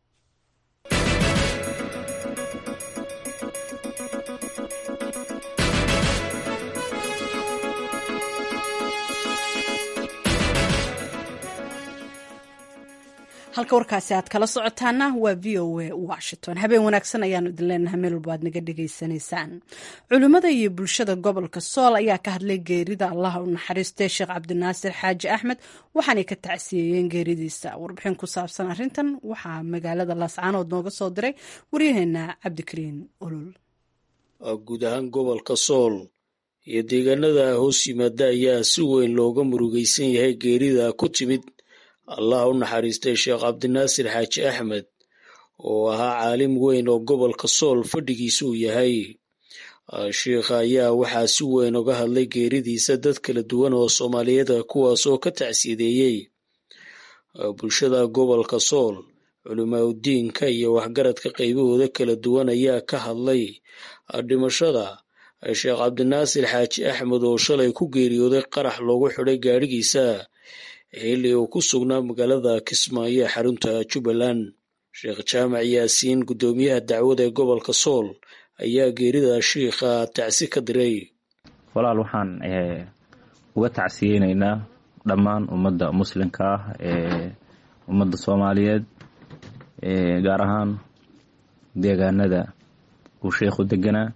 halka warkaasi aad kala socotaana waa VOA Washington. habeen wanaagsan ayaanu idin leenahay meel walba aad naga dhegaysanaysaan. culimada iyo bulshada gobolka Sool ayaa ka hadlay geerida Allah u naxariistay Sheekh Cabdinaasir Xaaji Axmed waxaanay ka tacsiyeeyeen geeridiisa. warbixin ku saabsan arrintan waxaa magaalada Laascaanood nooga soo diray waryaheena Cabdikariin Olol. guud ahaan gobolka Sool iyo deegaanada hoos yimaada ayaa si weyn looga murugaysan yahay geerida ku timid Allah u naxariistay Sheekh Cabdinaasir Xaaji Axmed oo ahaa caalim weyn oo gobolka Sool fadhigiisu uu yahay. Sheekha ayaa waxaa si weyn uga hadlay geeridiisa dad kala duwan oo Soomaaliyeed kuwaas oo ka tacsiyeeyay bulshada gobolka Sool. culimaadudiinka iyo waxgaradka qaybahooda kala duwan ayaa ka hadlay dhimashada Sheekh Cabdinaasir Xaaji Axmed oo shalay ku geeriyooday qarax loogu xidhay gaadhigiisa xilli uu ku sugnaa magaalada Kismaayo ee xarunta Jubbaland. Sheekh Jaamac Yaasiin gudoomiyaha dacwada ee gobolka Sool ayaa geerida sheekha tacsi ka diray. walaal waxaan uga tacsiyeynaynaa dhammaan ummadda muslimka ah ee ummadda Soomaaliyeed gaar ahaan deegaanada uu sheekhu deganaa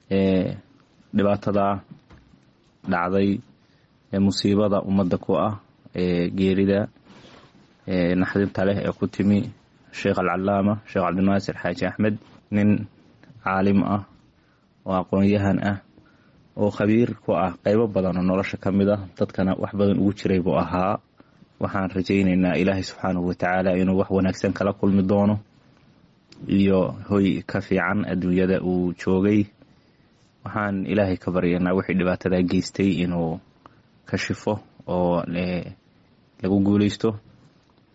dhibaatada dhacday musiibada ummadda ku ah geerida naxdinta leh ee ku timi Sheekh Al-Callaama Sheekh Cabdinaasir Xaaji Axmed, nin caalim ah oo aqoon-yahan ah oo khabiir ku ah qaybo badan oo nolosha ka mid ah dadkana wax badan ugu jiray buu ahaa. waxaan rajaynaynaa Ilaahay subxaanahu wa tacaala inuu wax wanaagsan kala kulmi doono iyo hoy ka fiican adduunyada uu joogay. waxaan Ilaahay ka baryaynaa wixii dhibaatada geystay inuu ka shifo oo lagu guuleysto.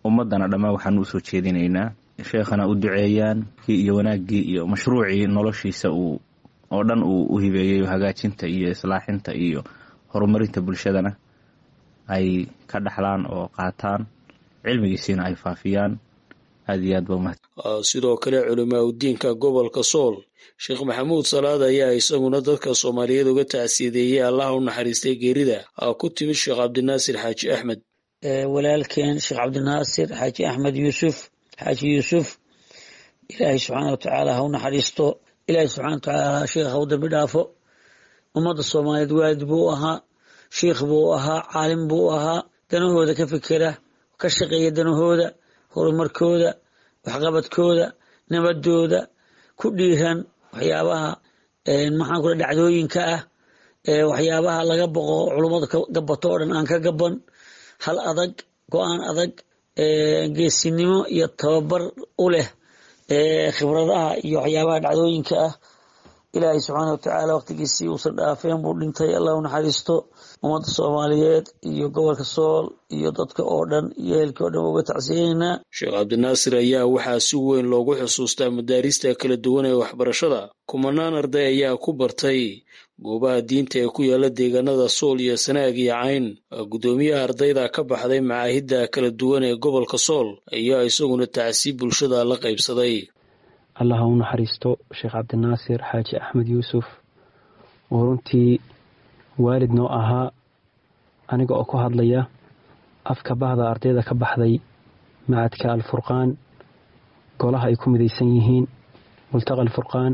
ummaddana dhammaan waxaan usoo jeedinaynaa sheekhana u duceeyaan kii iyo wanaaggii iyo mashruucii noloshiisa oo dhan uu u hibeeyey hagaajinta iyo islaaxinta iyo horumarinta bulshadana ay ka dhaxlaan oo qaataan cilmigiisiina ay faafiyaan. aad iyo aad ba umahad. sidoo kale culamaa udiinka gobolka sool sheekh maxamuud salaad ayaa isaguna dadka soomaaliyeed uga tacsiideeyey allah u naxariistay geerida ku timid sheekh cabdinaasir xaaji axmed. walaalkeen sheekh cabdinaasir xaaji axmed xaaji yuusuf ilaahay subxaana watacaala ha u naxariisto. ilaahay subxana watacaala sheekh ha u dambi dhaafo. ummadda soomaaliyeed waalid buu ahaa, sheikh buu ahaa, caalim buu ahaa, danahooda ka fikera, ka shaqeeya danahooda, horumarkooda, waxqabadkooda, nabadooda, ku dhiiran waxyaabaha maxaan kula dhacdooyinka ah, waxyaabaha laga boqo culummada gabato oo dhan aan ka gaban, hal adag, go-aan adag, geesinimo iyo tababar u leh khibradaha iyo waxyaabaha dhacdooyinka ah. ilaahay subxaana watacaala waqtigiisii uusan dhaafeen buu dhintay. allah u naxariisto. ummadda soomaaliyeed iyo gobolka sool iyo dadka oo dhan iyo ehelkii oo dhan uga tacsiyeynaa. sheekh cabdinaasir ayaa waxaa si weyn loogu xusuustaa madaarista kala duwan ee waxbarashada. kumanaan arday ayaa ku bartay goobaha diinta ee ku yaala deegaanada sool iyo sanaag iyo cayn. guddoomiyaha ardayda ka baxday macaahidda kala duwan ee gobolka sool ayaa isaguna tacsiib bulshada la qaybsaday. allah ha u naxariisto sheekh cabdinaasir xaaji axmed yuusuf oo runtii waalid noo ahaa. aniga oo ku hadlaya afka bahda ardayda ka baxday macadka alfurqaan, golaha ay ku midaysan yihiin multaqa alfurqaan.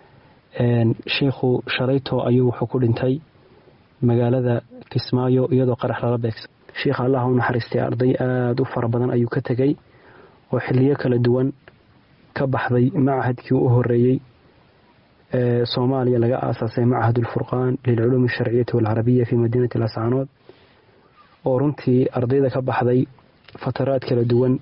sheikhu shalayto ayuu wuxuu ku dhintay magaalada kismaayo iyadoo qarax lala beegsa. sheikha allah ha u naxariistay arday aada u fara badan ayuu ka tegey oo xiliyo kala duwan ka baxday macahadkii u horeeyey ee soomaaliya laga aasaasay macahad ulfurqaan lilculuum alsharciyati walcarabiya fi madiinati lascaanood, oo runtii ardayda ka baxday fataraad kala duwan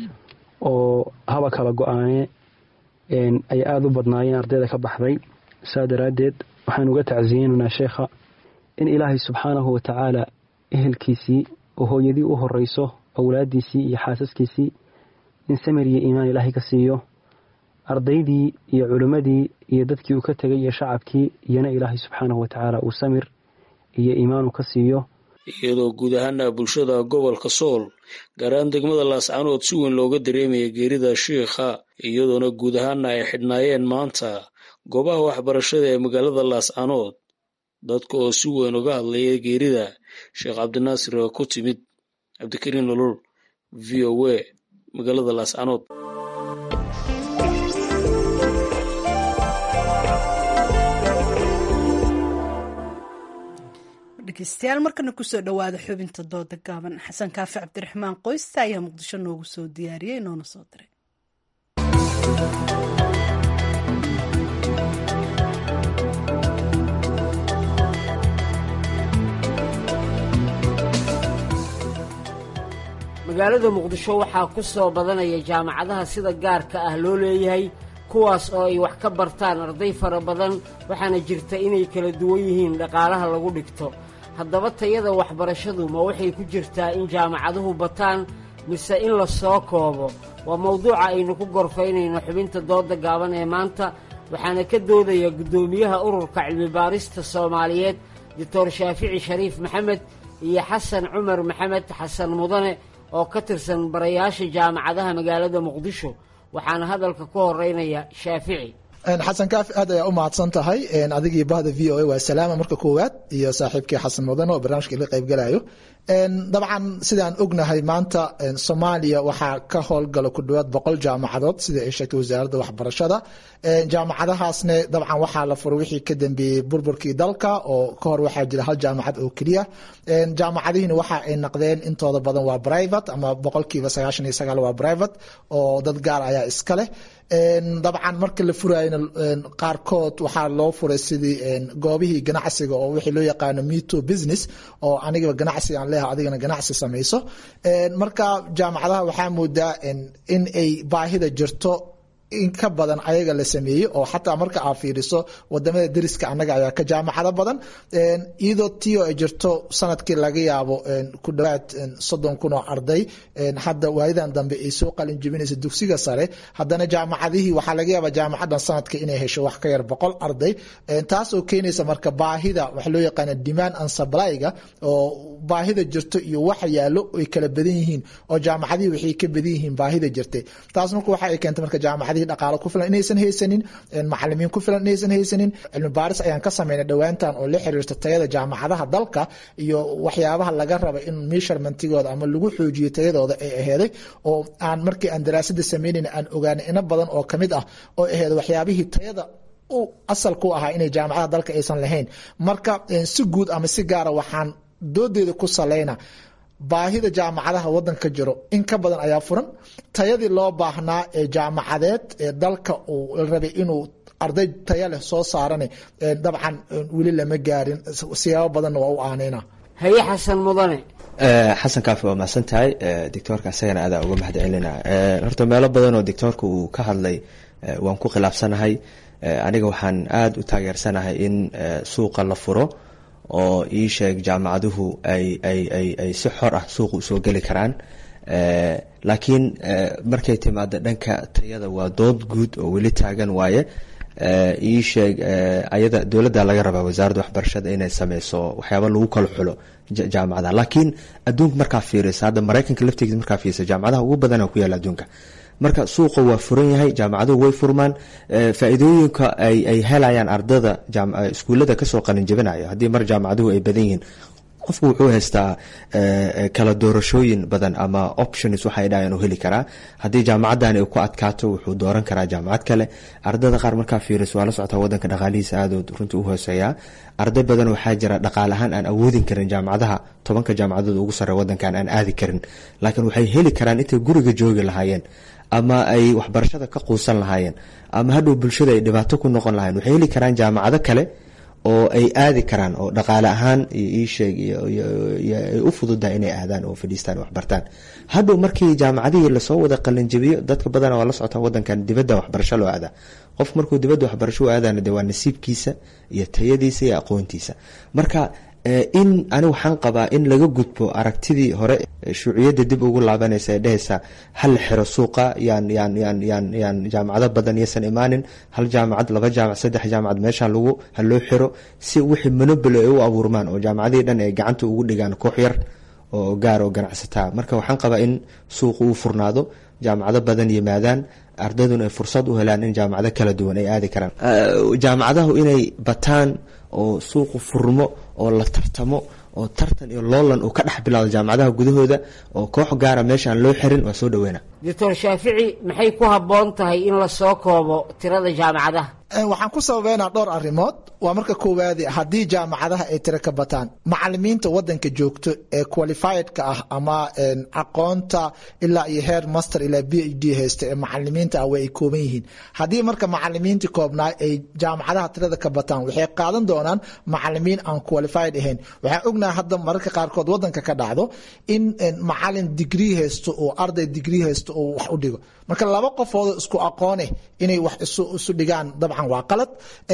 oo haba kala go-aanee ay aada u badnaayeen ardayda ka baxday. saa daraaddeed waxaan uga tacsiyeynaynaa sheekha in ilaahay subxaanahu watacaala ehelkiisii oo hooyadii u horeyso, awlaadiisii iyo xaasaskiisii, in samir iyo iimaan ilaahay ka siiyo. ardaydii iyo culimmadii iyo dadkii uu ka tegay iyo shacabkii iyana ilaahay subxaanahu watacaala uu samir iyo iimaanu ka siiyo. iyadoo guud ahaana bulshada gobolka sool gaar ahaan degmada laascaanood si weyn looga dareemaya geerida sheikha, iyadoona guud ahaana ay xidhnaayeen maanta goobaha waxbarashada ee magaalada laascaanood, dadka oo si weyn uga hadlaya geerida sheekh cabdinaasir oo ku timid. cabdikariin nolol, v o a, magaalada laascaanood. dhegeystayaal markana kusoo dhawaada xubinta dooda gaaban. xasan kaafi cabdiraxmaan qoysta ayaa muqdisho noogu soo diyaariyey noona soo diray. magaalada muqdisho waxaa ku soo badanaya jaamacadaha sida gaarka ah loo leeyahay, kuwaas oo ay wax ka bartaan arday fara badan, waxaana jirta inay kala duwan yihiin dhaqaalaha lagu dhigto. haddaba tayada waxbarashadu ma waxay ku jirtaa in jaamacaduhu bataan mise in la soo koobo? waa mawduuca aynu ku gorfaynayno xubinta dooda gaaban ee maanta, waxaana ka doodaya guddoomiyaha ururka cilmi-baarista soomaaliyeed doctor shaafici shariif maxamed iyo xasan cumar maxamed xasan mudane oo ka tirsan barayaasha jaamacadaha magaalada muqdisho. waxaana hadalka ku horeynaya shaafici. xasan kaafi aad ayaa u mahadsan tahay. adigii bahda v o a waa salaama marka koowaad, iyo saaxiibkii xasan mudane oo barnaamijka ila qaybgalayo. dabcan sidaan ognahay maanta soomaaliya waxaa ka howlgala ku dhawaad 100 jaamacadood sida ay sheegtay wasaaradda waxbarashada. jaamacadahaasne dabcan waxaa la furay wixii ka dambeeyey burburkii dalka, oo ka hor waxaa jira hal jaamacad oo keliya. jaamacadihiina waxa ay naqdeen intooda badan waa private, ama 99% waa private oo dad gaar ayaa iska leh. dabcan marka la furayna qaarkood waxaa loo furay sidii goobihii ganacsiga oo wixii loo yaqaano me too business, oo aniga ganacsi aan leeyahay adigana ganacsi samayso. marka jaamacadaha waxaa moodaa in ay baahida jirto in ka badan ayaga la sameeyey oo xataa marka aad fiiriso wadamada deriska annaga ayaa ka jaamacado badan iyadoo tiyo ay jirto sanadkii laga yaabo ku dhawaad 30,000 oo arday hadda waayadan dambe ay soo qalin jebinaysa dugsiga sare haddana jaamacadihii waxaa laga yaabaa jaamacadan sanadka inay hesho wax ka yar 100 arday taas oo keenaysa marka baahida waxa loo yaqaan demand and supply-ga oo baahida jirto iyo waxa yaalo ay kala badan yihiin oo jaamacadihii waxay ka badan yihiin baahida jirtay taas marka waxa ay keentay marka jaamacadihii dhaqaale ku filan inaysan haysanin macallimiin ku filan inaysan haysanin cilmi baaris ayaan ka sameynay dhawaantan oo la xiriirta tayada jaamacadaha dalka iyo waxyaabaha laga raba in measurementigooda ama lagu xoojiyo tayadooda ay aheeday oo aan markii aan daraasada sameynayna aan ogaanay ina badan oo kamid ah oo aheed waxyaabihii tayada asal ku ahaa inay jaamacadaha dalka aysan lahayn marka si guud ama si gaara waxaan doodeeda ku saleyna baahida jaamacadaha wadanka jiro in ka badan ayaa furan tayadii loo baahnaa ee jaamacadeed ee dalka uu rabay inuu arday taya leh soo saarane dabcan weli lama gaarin siyaabo badanna waa u aanayna haye xasan mudane xasan kaafi waa mahadsan tahay doctoorka asagana adaa uga mahad celina horta meelo badan oo doctoorka uu ka hadlay waan ku khilaafsanahay aniga waxaan aada u taageersanahay in suuqa la furo oo ii sheeg jaamacaduhu ay si xor ah suuqa usoo geli karaan laakiin markay timaado dhanka tayada waa dood guud oo weli taagan waaye ii sheeg ayada dowladda laga rabaa wasaaradda waxbarashada inay sameyso waxyaaba lagu kala xulo jaamacadaha laakiin adduunka markaa fiirisa hadda maraykanka laftigiisa markaa fiirisa jaamacadaha ugu badana ku yaala adduunka marka suuqa waa furan yahay jaamacaduhu way furmaan faa'iidooyinka ay helayaan ardada iskuullada kasoo qalin jebinayo haddii mar jaamacaduhu ay badan yihiin qofku wuxuu haystaa kala doorashooyin badan ama options waxay dhaayaan u heli karaa haddii jaamacadani ku adkaato wuxuu dooran karaa jaamacad kale ardada qaar markaa fiiriso waa la socotaa wadanka dhaqaalihiisa aad runtii u hooseeyaa arday badan waxaa jira dhaqaale ahaan aan awoodin karin jaamacadaha 10 jaamacadood ugu sarreeya wadankan aan aadi karin laakiin waxay heli karaan intay guriga joogi lahaayeen ama ay waxbarashada ka quusan lahaayeen ama hadhow bulshada ay dhibaato ku noqon lahaayeen waxay heli karaan jaamacado kale oo ay aadi karaan oo dhaqaale ahaan iyo ii sheeg ay u fududahay inay aadaan oo fadhiistaan waxbartaan hadhow markii jaamacadihii lasoo wada qalinjabiyo dadka badana waa la socotaa wadankan dibadda waxbarasho loo aadaa qof markuu dibadda waxbarasho u aadaana de waa nasiibkiisa iyo tayadiisa iyo aqoontiisa marka in ani waxaan qabaa in laga gudbo aragtidii hore shuuciyadda dib ugu laabanaysa ee dhehaysa hal xiro suuqa yaan jaamacado badan yaysan imaanin hal jaamacad 2 jaamacad 3 jaamacad meesha haloo xiro si wixii monopoly ay u abuurmaan oo jaamacadihii dhan ay gacanta ugu dhigaan koox yar oo gaar oo ganacsataa marka waxaan qabaa in suuqa uu furnaado jaamacado badan yimaadaan ardayduna ay fursad u helaan in jaamacado kala duwan ay aadi karaan jaamacadahu inay bataan oo suuqu furmo oo la tartamo oo tartan iyo loolan uu ka dhex bilaado jaamacadaha gudahooda oo koox gaara meesha aan loo xirin waa soo dhaweyna doctor shaafici maxay ku habboon tahay in la soo koobo tirada jaamacadaha waxaan ku sababeynaa dhowr arrimood waa marka koowaadi haddii jaamacadaha ay tiro ka bataan macalimiinta wadanka joogto ee qualifiedka ah ama aqoonta ilaa iyo heer master ilaa PhD haysta ee macalimiinta ah way ay kooban yihiin haddii marka macalimiinta koobnaa ay jaamacadaha tirada ka bataan waxay qaadan doonaan macalimiin aan qualified ahayn waxaan ognahay hadda mararka qaarkood wadanka ka dhacdo in macalin degree haysto oo arday degree haysto oo wax u dhigo marka laba qofood isku aqoon inay wax isu dhigaan dabcan waa qalad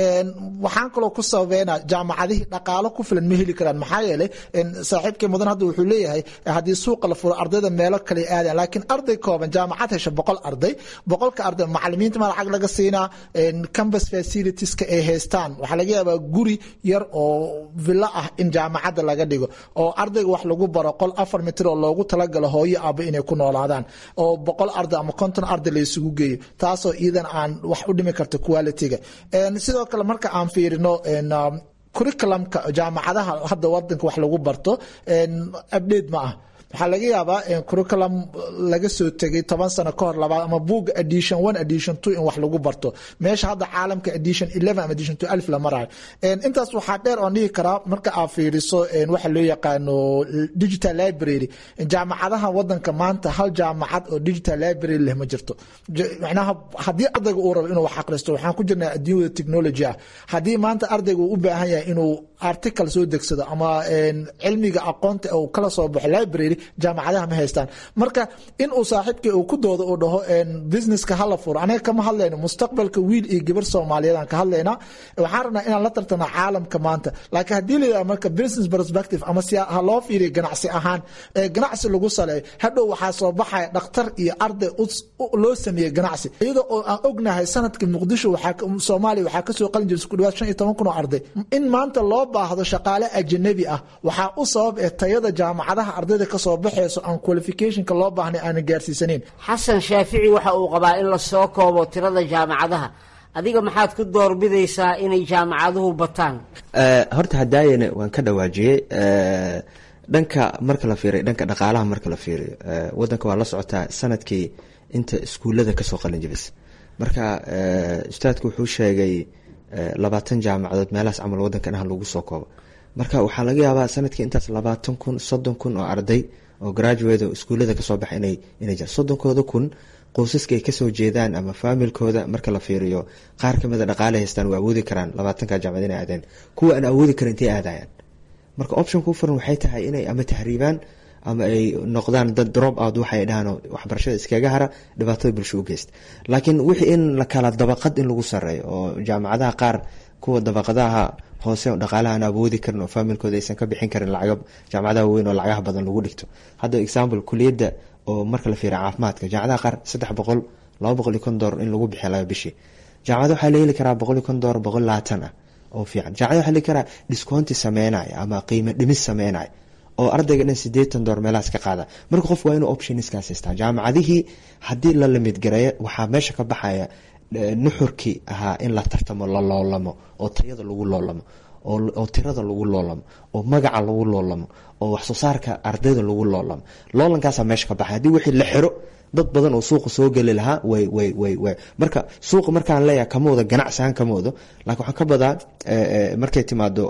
waxaan kaloo ku sababeynaa jaamacadihii dhaqaalo ku filan ma heli karaan maxaa yeelay saaxiibkii mudan hadda wuxuu leeyahay haddii suuqa la furo ardayda meelo kale aadaan laakiin arday kooban jaamacad hesha 100 arday 100ka arday macalimiinta ma lacag laga siinaa campus facilitieska ay haystaan waxaa laga yaabaa guri yar oo villa ah in jaamacadda laga dhigo oo ardayga wax lagu baro qol 4 mitir oo loogu talagalo hooyo aaba inay ku noolaadaan oo 100 arday ama 50 arday la isugu geeyo taasoo iidan aan wax u dhimi karta quality-ga sidoo kale marka aan fiirino curriculumka jaamacadaha hadda wadanka wax lagu barto update ma ah waxaa laga yaabaa curriculum laga soo tegay 10 sano ka hor labaad ama book edition 1 edition 2 in wax lagu barto meesha hadda caalamka edition 11 ama edition 12 la marayo intaas waxaa dheer oo dhihi karaa marka aad fiiriso waxa loo yaqaano digital library jaamacadaha wadanka maanta hal jaamacad oo digital library leh ma jirto macnaha haddii ardayga uu rabo inuu wax akhristo waxaan ku jirnaa adduunyada technology ah haddii maanta ardayga uu u baahan yahay inuu article soo degsado ama cilmiga aqoonta uu kala soo baxo library jaamacadaha ma haystaan. marka in uu saaxiibkii uu ku doodo uu dhaho businesska hala furo, aniga kama hadlayno mustaqbalka wiil iyo gabar Soomaaliyeed aan ka hadlaynaa. waxaan rabnaa inaan la tartano caalamka maanta. laakiin haddii la yidhaha marka business perspective ama si ha loo fiiriyo ganacsi ahaan, ganacsi lagu saleeyo, hadhow waxaa soo baxaya dhakhtar iyo arday loo sameeyey ganacsi, iyadoo oo aan ognahay sanadkii Muqdisho Soomaaliya waxaa kasoo qalin jiray ku dhawaad 15,000 oo arday. in maanta loo baahdo shaqaale ajnabi ah waxaa u sabab tayada jaamacadaha ardayda kasoo baxayso aan qualificationka loo baahnay aan gaarsiisaneyn. xasan shaafici waxa uu qabaa in la soo koobo tirada jaamacadaha. adiga maxaad ku doorbidaysaa inay jaamacaduhu bataan? horta hadaayana waan ka dhawaajiyey dhanka marka la fiiriyo, dhanka dhaqaalaha marka la fiiriyo, wadanka waa la socotaa sanadkii inta iskuullada kasoo qalin jibis. marka ustaadku wuxuu sheegay 20 jaamacadood meelahaas camal wadankan ah lagu soo koobo. marka waxaa laga yaabaa sanadkii intaas 20,000 30,000 oo arday oo graduate oo iskuullada kasoo baxay inay jiraan. 30,000 qoysaska ay kasoo jeedaan ama faamilkooda marka la fiiriyo, qaar kamid a dhaqaale haystaan waa awoodi karaan 20ka jaamacad inay aadeen. kuwa aan awoodi karin intay aadayaan. marka optionka u furan waxay tahay inay ama tahriibaan ama ay noqdaan dad drop out, waxay dhahaan waxbarashada iskaga hara, dhibaatada bulsho u geysta. laakiin wixii in la kala dabaqad in lagu sareeyo oo jaamacadaha qaar kuwa dabaqadaha hoose oo dhaqaalaha aan awoodi karin oo faamilkooda aysan ka bixin karin lacag, jaamacadaha weyn oo lacagaha badan lagu dhigto. hadda example kuliyadda oo marka la fiiriyo caafimaadka, jaamacadaha qaar $300 $250 in lagu bixiyo bishii. jaamacada waxaa la heli karaa $150 $120 ah oo fiican. jaamacada waxaa la heli karaa discount sameynaya ama qiimo dhimis sameynaya oo ardayga dhan $80 meelahaas ka qaada. marka qof waa inuu optionskaas haystaa. jaamacadihii haddii la lamid gareeyo waxaa meesha ka baxaya nuxurkii ahaa in la tartamo, la loolamo, oo tayada lagu loolamo, oo tirada lagu loolamo, oo magaca lagu loolamo, oo wax soo saarka ardayda lagu loolamo. loolankaasa meesha ka baxay. haddii wixii la xiro dad badan oo suuqa soo geli lahaa way marka suuqa markaan leeyahay kama wado ganacsihan kama wado, laakiin waxaan ka badaa markay timaado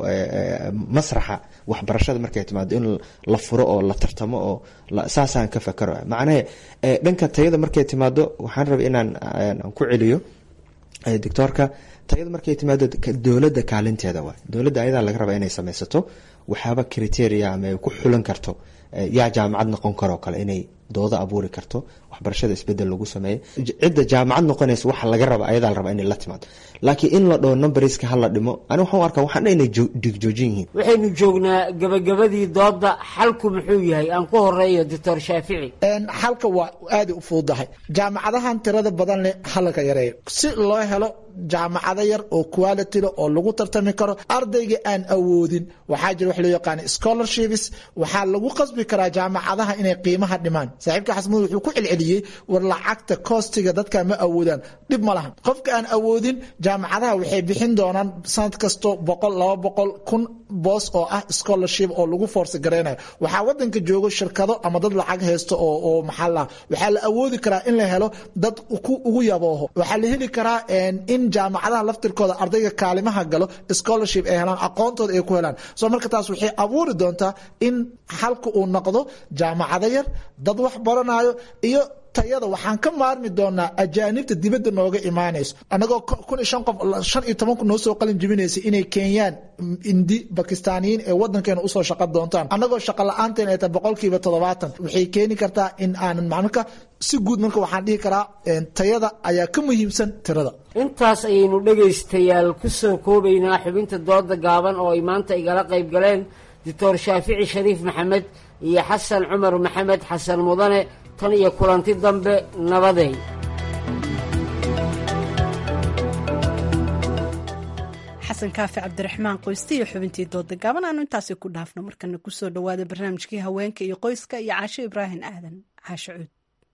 masraxa waxbarashada, markay timaado in la furo oo la tartamo oo saasaan ka fakaro. macnahe dhanka tayada markay timaado waxaan rabay inaan ku celiyo doctorka. tayada markay timaado dowladda kaalinteeda waay. dowladda ayadaa laga rabaa inay samaysato waxyaaba criteria ama ay ku xulan karto yaa jaamacad noqon karoo kale, inay dooda abuuri karto, waxbarashada isbedel lagu sameeyo. cidda jaamacad noqonaysa waxa laga raba ayadaa la rabaa inay la timaado. laakiin in la dhaho numberska hala dhimo, ani waxaan u arkaa waxaan inay digjoojin yihiin. waxaynu joognaa gabagabadii dooda. xalku muxuu yahay? aan ku horeeyo doctor shaafici. xalka waa aad u fududahay. jaamacadahan tirada badan leh halka yareeyo si loo helo jaamacado yar oo quality leh oo lagu tartami karo. ardayga aan awoodin waxaa jira wax loo yaqaan scholarships, waxaa lagu qasbi karaa jaamacadaha inay qiimaha dhimaan. saaxiibka xasmud wuxuu ku celceliyey war lacagta costiga dadka ma awoodaan, dhib ma lahan. qofka aan awoodin jaamacadaha waxay bixin doonaan sanad kasto 100-200 boos oo ah scholarship oo lagu force gareynayo. waxaa wadanka joogo shirkado ama dad lacag haysto oo maxalla, waxaa la awoodi karaa in la helo dad ugu yabooho. waxaa la heli karaa in jaamacadaha laftirkooda ardayga kaalimaha galo scholarship ay helaan, aqoontooda ay ku helaan. soo marka taas waxay abuuri doontaa in halka uu noqdo jaamacado yar, dad wax baranayo, iyo tayada waxaan ka maarmi doonaa ajaanibta dibadda nooga imaanayso. anagoo 15 qof 15 noo soo qalin jibinaysa inay Kenyaan, Indi, Bakistaaniyiin ee wadankeena usoo shaqo doontaan, anagoo shaqo la'aanteen ay tahay 70%. waxay keeni kartaa in aanan macnuka si guud. marka waxaan dhihi karaa tayada ayaa ka muhiimsan tirada. intaas ayaynu dhegaystayaal ku soo koobaynaa xubinta dooda gaaban oo ay maanta igala qayb galeen doctor shaafici shariif maxamed iyo xasan cumar maxamed xasan mudane. tan iyo kulanti dambe, nabaday. xasan kaafi cabdiraxmaan qoyste iyo xubintii dooda gaaban aanu intaasi ku dhaafno. markana kusoo dhawaada barnaamijkii haweenka iyo qoyska iyo caasho ibraahim aadan caasho cuud.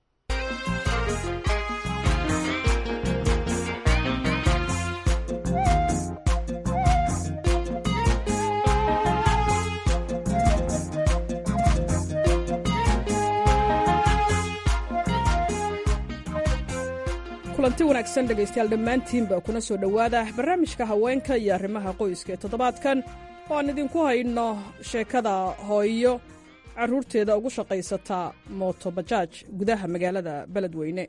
kulanti wanaagsan dhegaystayaal dhammaantiinba kuna soo dhowaada barnaamijka haweenka iyo arrimaha qoyska ee toddobaadkan oo aan idinku hayno sheekada hooyo carruurteeda ugu shaqaysata mooto bajaaj gudaha magaalada beledweyne.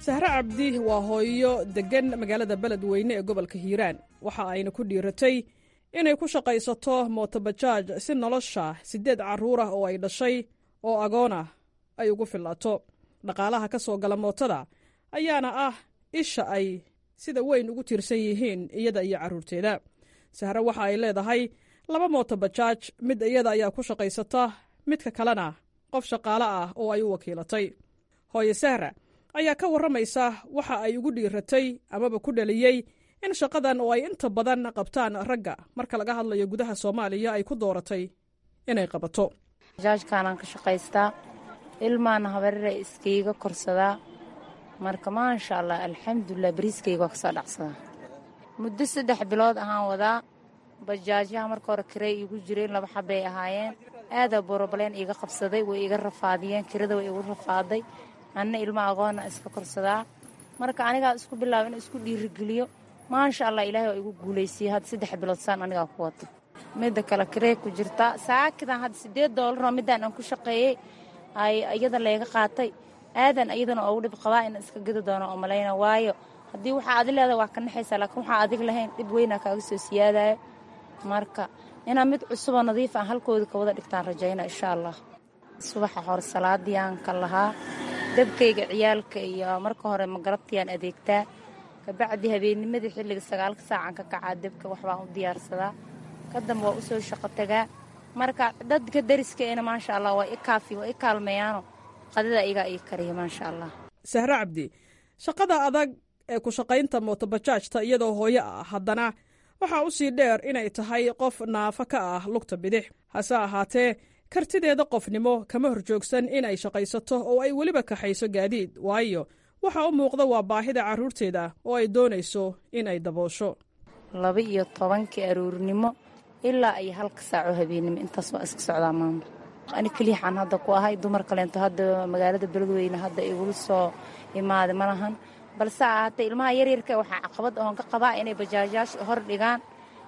sahre cabdi waa hooyo deggan magaalada beledweyne ee gobolka hiiraan waxa ayna ku dhiiratay inay ku shaqaysato mootobajaaj si nolosha 8 carruur ah oo ay dhashay oo agoon ah ay ugu filaato dhaqaalaha ka soo gala mootada ayaana ah isha ay sida weyn ugu tiirsan yihiin iyada iyo carruurteeda sahre waxa ay leedahay 2 mootobajaaj mid iyada ayaa ku shaqaysata midka kalena qof shaqaale ah oo ay u wakiilatay hooyo sahra ayaa ka warramaysa waxa ay ugu dhiiratay amaba ku dhaliyey in shaqadan oo ay inta badan qabtaan ragga marka laga hadlayo gudaha Soomaaliya ay ku dooratay inay qabato. Bajaajkaan ka shaqaystaa ilmaana habarre iskayga korsadaa marka maasha Allah alxamdulillah bariiskayga waa ka soo dhacsadaa muddo 3 bilood ahaan wadaa bajaajaha marka hore kiray igu jireen 2 xabay ahaayeen aada borobaleen iga qabsaday way iga rafaadiyeen kirada way igu rafaaday anna ilma agoona iska korsadaa marka aniga isku bilaabay in isku dhiirigeliyo maasha Allah ilaahay oo igu guuleysiyay had 3 bilood saan aniga ku wato mid kale kirey ku jirta saakidan had $8 midaan aan ku shaqeeyay ay iyada leega qaatay aadan iyadana oo dhib qabaa in iska gado doono oo malayna waayo hadii waxa aad leedahay waa ka naxaysa laakiin waxa adig lahayn dib weyn kaaga soo siyaadayo marka ina mid cusub oo nadiif ah halkooda ka wada dhigtaan rajayna insha Allah subaxa hore salaadiyaan ka lahaa dabkayga ciyaalka iyo marka hore magarabtiyaan adeegtaa ka bacdi habeennimadii xilliga 9 saacan ka kacaa dabka wax baan u diyaarsadaa kadib waa u soo shaqo tagaa marka dadka dariska ina maasha Allah waa ikaafi waa ikaalmeeyano qadada iga ay kariyo maasha Allah sahra cabdi shaqada adag ee ku shaqaynta mootobajaajta iyadoo hooyo ah haddana waxa u sii dheer inay tahay qof naafa ka ah lugta bidix hase ahaatee kartideeda qofnimo kama horjoogsan inay shaqaysato oo ay weliba kaxayso gaadiid waayo waxa u muuqda waa baahida carruurteeda oo ay doonayso inay daboosho 12 aroornimo ilaa ay 1 saaco habeenimo intaas waa iska socdaa maanta ani kaliixan hadda ku ahay dumar kaleento hadda magaalada beledweyne hadda igu soo imaade malahan balse ahaatee ilmaha yaryarka waxa caqabad oo ka qabaa inay bajaajaash hor dhigaan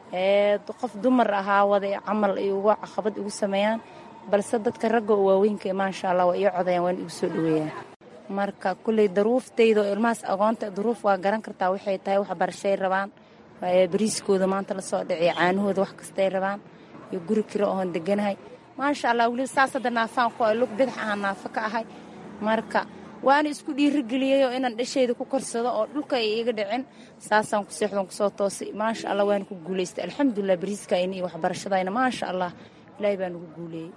qof dumar ahaa wada camal ay ugu caqabad ugu sameeyaan balse dadka ragga oo waaweynka maasha Allah way codayaan waan igu soo dhaweeyaan marka kulay daruuftayda ilmaas agoonta daruuf waa garan kartaa waxay tahay wax barashay rabaan bariiskooda maanta la soo dhacay caanahooda wax kasta ay rabaan iyo guri kiro oo deganahay maasha Allah wali saasada naafaan ku ay lug bidix aan naafa ka ahay marka waan isku dhiirigeliyay oo inaan dhashayda ku korsado oo dhulka ay iga dhicin saasaan ku seexdan ku soo toosay maasha Allah waan ku guuleystay alxamdulillah bariiska inii wax barashadayna maasha Allah ilaahay baan ugu guuleeyay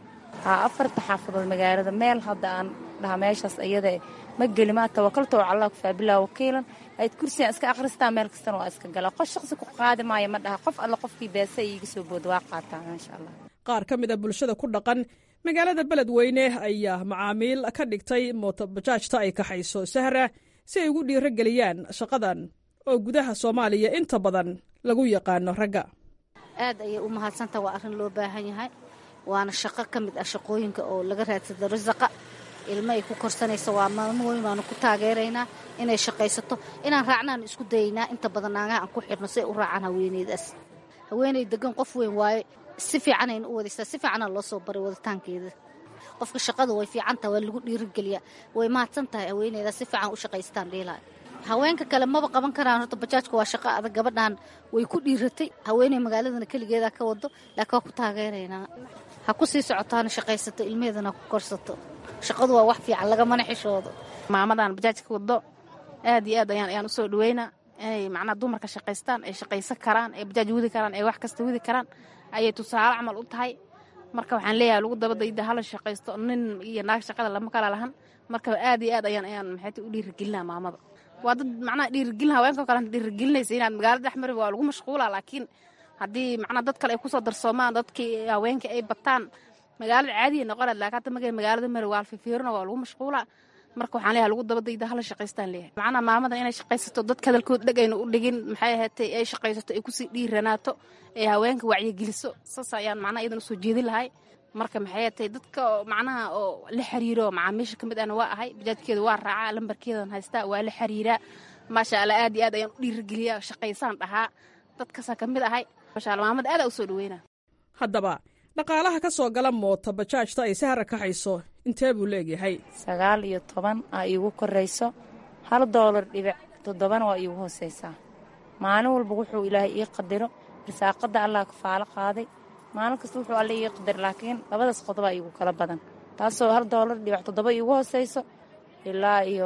4 xaafadood magaalada meel hadda aan dhaha meeshaas ayada ma gelima tawakkalto Allah ku faabilaa wakiilan ay kursiga iska akhristaa meel kastana waa iska gala qof shakhsi ku qaadi maayo ma dhaha qof alla qofkii beesay iga soo bood waa qaataa maasha Allah qaar ka mid ah bulshada ku dhaqan magaalada beledweyne ayaa macaamiil ka dhigtay mootobajaajta ay kaxayso sahra si ay ugu dhiirigeliyaan shaqadan oo gudaha Soomaaliya inta badan lagu yaqaano ragga aad ayay u mahadsantahay waa arrin loo baahan yahay waana shaqo ka mid ah shaqooyinka oo laga raadsado risaqa ilmo ay ku korsanayso waa maalmo weyn baanu ku taageeraynaa inay shaqaysato inaan raacnaan isku dayaynaa inta badan naagaha aan ku xirno si ay u raacaan haweeneydaas haweeney degan qof weyn waaye si fiican aynu u wadaysaa si fiican loo soo baray waditaankeeda qofka shaqadu way fiican tahay waa lagu dhiirigeliyaa way mahadsan tahay haweeneyda si fiican u shaqaystaan dheelaa haweenka kale maba qaban karaan horta bajaajku waa shaqo adag gabadhan way ku dhiiratay haweeney magaaladana kaligeeda ka wado laakiin waa ku taageeraynaa ha ku sii socotaana shaqaysato ilmeedana ku korsato shaqadu waa wax fiican laga manaxishoodo maamadan bajaajka wado aad iyo aad ayaan u soo dhaweynaa inay macnaha dumarka shaqaystaan ay shaqaysan karaan ay bajaaj wadi karaan ay wax kasta wadi karaan ayay tusaale camal u tahay marka waxaan leeyahay lagu dabadayda hala shaqaysto nin iyo naag shaqada lama kala lahan marka aad iyo aad ayaan maxay u dhiirigelinaa maamada waa dad macnaha dhiirigelin haweenka kale dhiirigelinaysa inaad magaalada dhexmari waa lagu mashquulaa laakiin haddii macnaha dad kale ay kusoo darsoomaan dadkii haweenka ay bataan magaalada caadiya noqonaad laakiin hadda magay magaalada mari waa fiirina waa lagu mashquulaa marka waxaan leeyahay lagu dabadayda hala shaqaystaan leeyahay macnaha maamada inay shaqaysato dadka hadalkood dhagayna u dhigin maxay ahaatay ay shaqaysato ay kusii dhiiranaato ee haweenka wacyigeliso saas ayaan macnaha iyadan usoo jeedin lahay marka maxay ahaatay dadka macnaha oo la xiriiro macaamiisha ka mid ahna waa ahay bajaajkeeda waa raacaa lambarkeedan haystaa waa la xiriiraa maasha Allah aad iyo aad ayaan u dhiirigeliyaa shaqaysaan dhahaa dadkaasaan ka mid ahay maasha Allah maamada aad u soo dhaweynaa haddaba dhaqaalaha ka soo gala mootobajaajta ay sahra kaxayso intee buu leegyahay 19 ay igu korayso $1.7 waa iigu hooseysaa. maalin walba wuxuu ilaahay ii qadaro risaaqada allah kafaalo qaaday. maalin kasta wuxuu alla ii qadar, laakiin labadaas qodob iigu kala badan, taasoo $1.7 iigu hooseyso ilaa iyo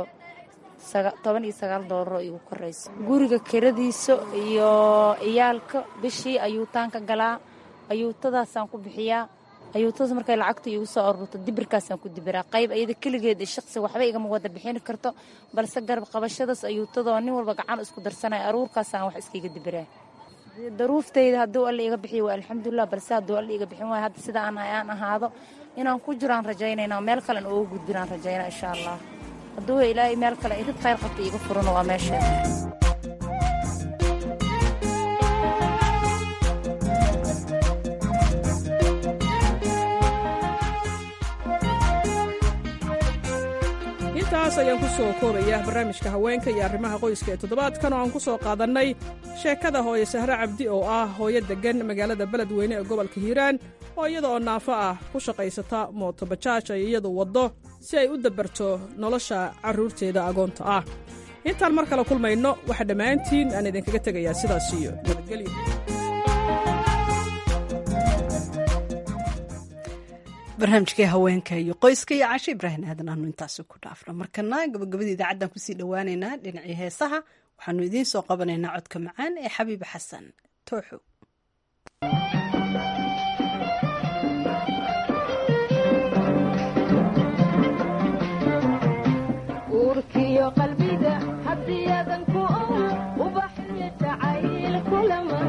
$19 iigu koreyso. guriga kiradiisa iyo ciyaalka bishii ayuutaan ka galaa, ayuutadaasaan ku bixiyaa. ayuutadaas markay lacagta iigu soo ururto dibirkaasaan ku dibiraa. qayb ayada keligeed shaqsi waxba igama wada bixin karto, balse garab qabashadaas ayuutadoo nin walba gacan isku darsanaya aruurkaasaan wax iskiga dibiraa. daruuftayda hadduu alla iga bixiyo waa alxamdulilah, balse hadduu alla iga bixin waayo hadda sida aan ahaado inaan ku jiraan rajaynayna, meel kalen ooga gudbinaan rajaynaa insha allah. hadduu ilaahay meel kale idid khayr qabta iiga furano waa meesheeda. intaas ayaan ku soo koobaya barnaamijka haweenka iyo arrimaha qoyska ee toddobaadkan oo aan ku soo qaadannay sheekada hooye Sahre Cabdi oo ah hooyo deggan magaalada Beledweyne ee gobolka Hiiraan oo iyada oo naafo ah ku shaqaysata mooto bajaaj ay iyadu waddo si ay u dabarto nolosha carruurteeda agoonta ah. intaan mar kale kulmayno waxa dhammaantiin aan idinkaga tegayaa sidaas iyo nabadgelyo. barnaamijkii haweenka iyo qoyska iyo Caasho Ibraahim aadan aanu intaasi ku dhaafno. markana gabagabadii idaacaddan kusii dhowaaneynaa dhinacii heesaha. waxaanu idiin soo qabanaynaa codka macaan ee Xabiib Xasan Tooxo. uurkiyo qalbiga hadiyadan ku ubaxyo jacayl kulama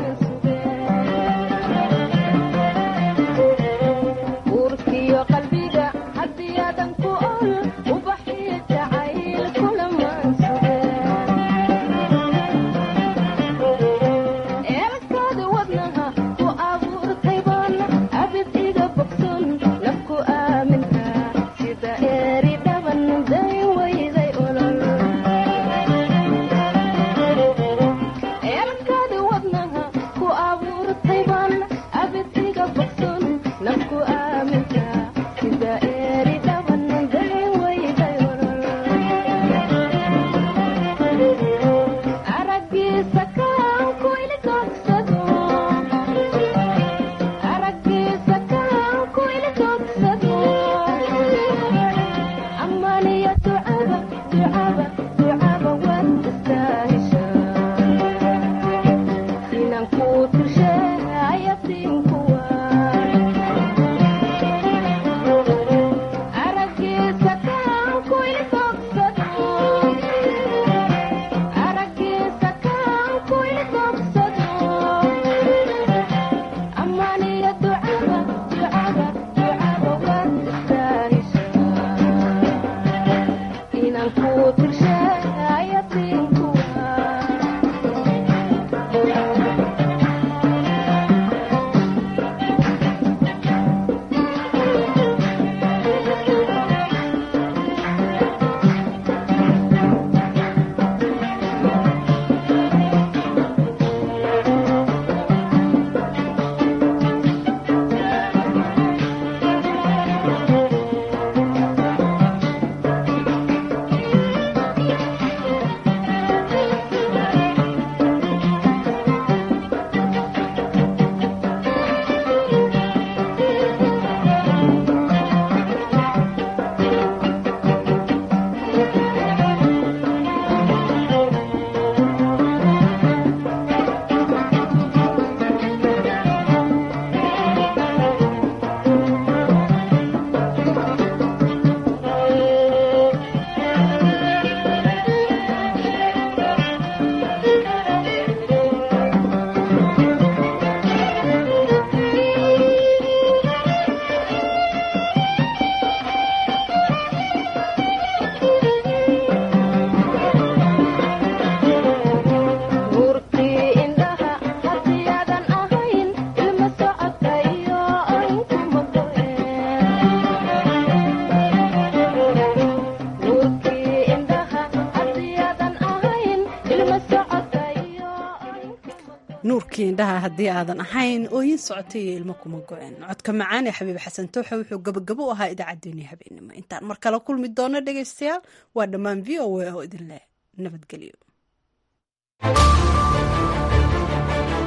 nuurkii indhaha haddii aadan ahayn ooyin socotay iyo ilmo kuma go-een. codka macaan ee Xabiib Xasan Tooxo wuxuu gabagabo u ahaa idaacaddeenii habeenimo. intaan mar kale kulmi doono dhegaystayaal waa dhammaan VOA oo idin leh nabadgelyo.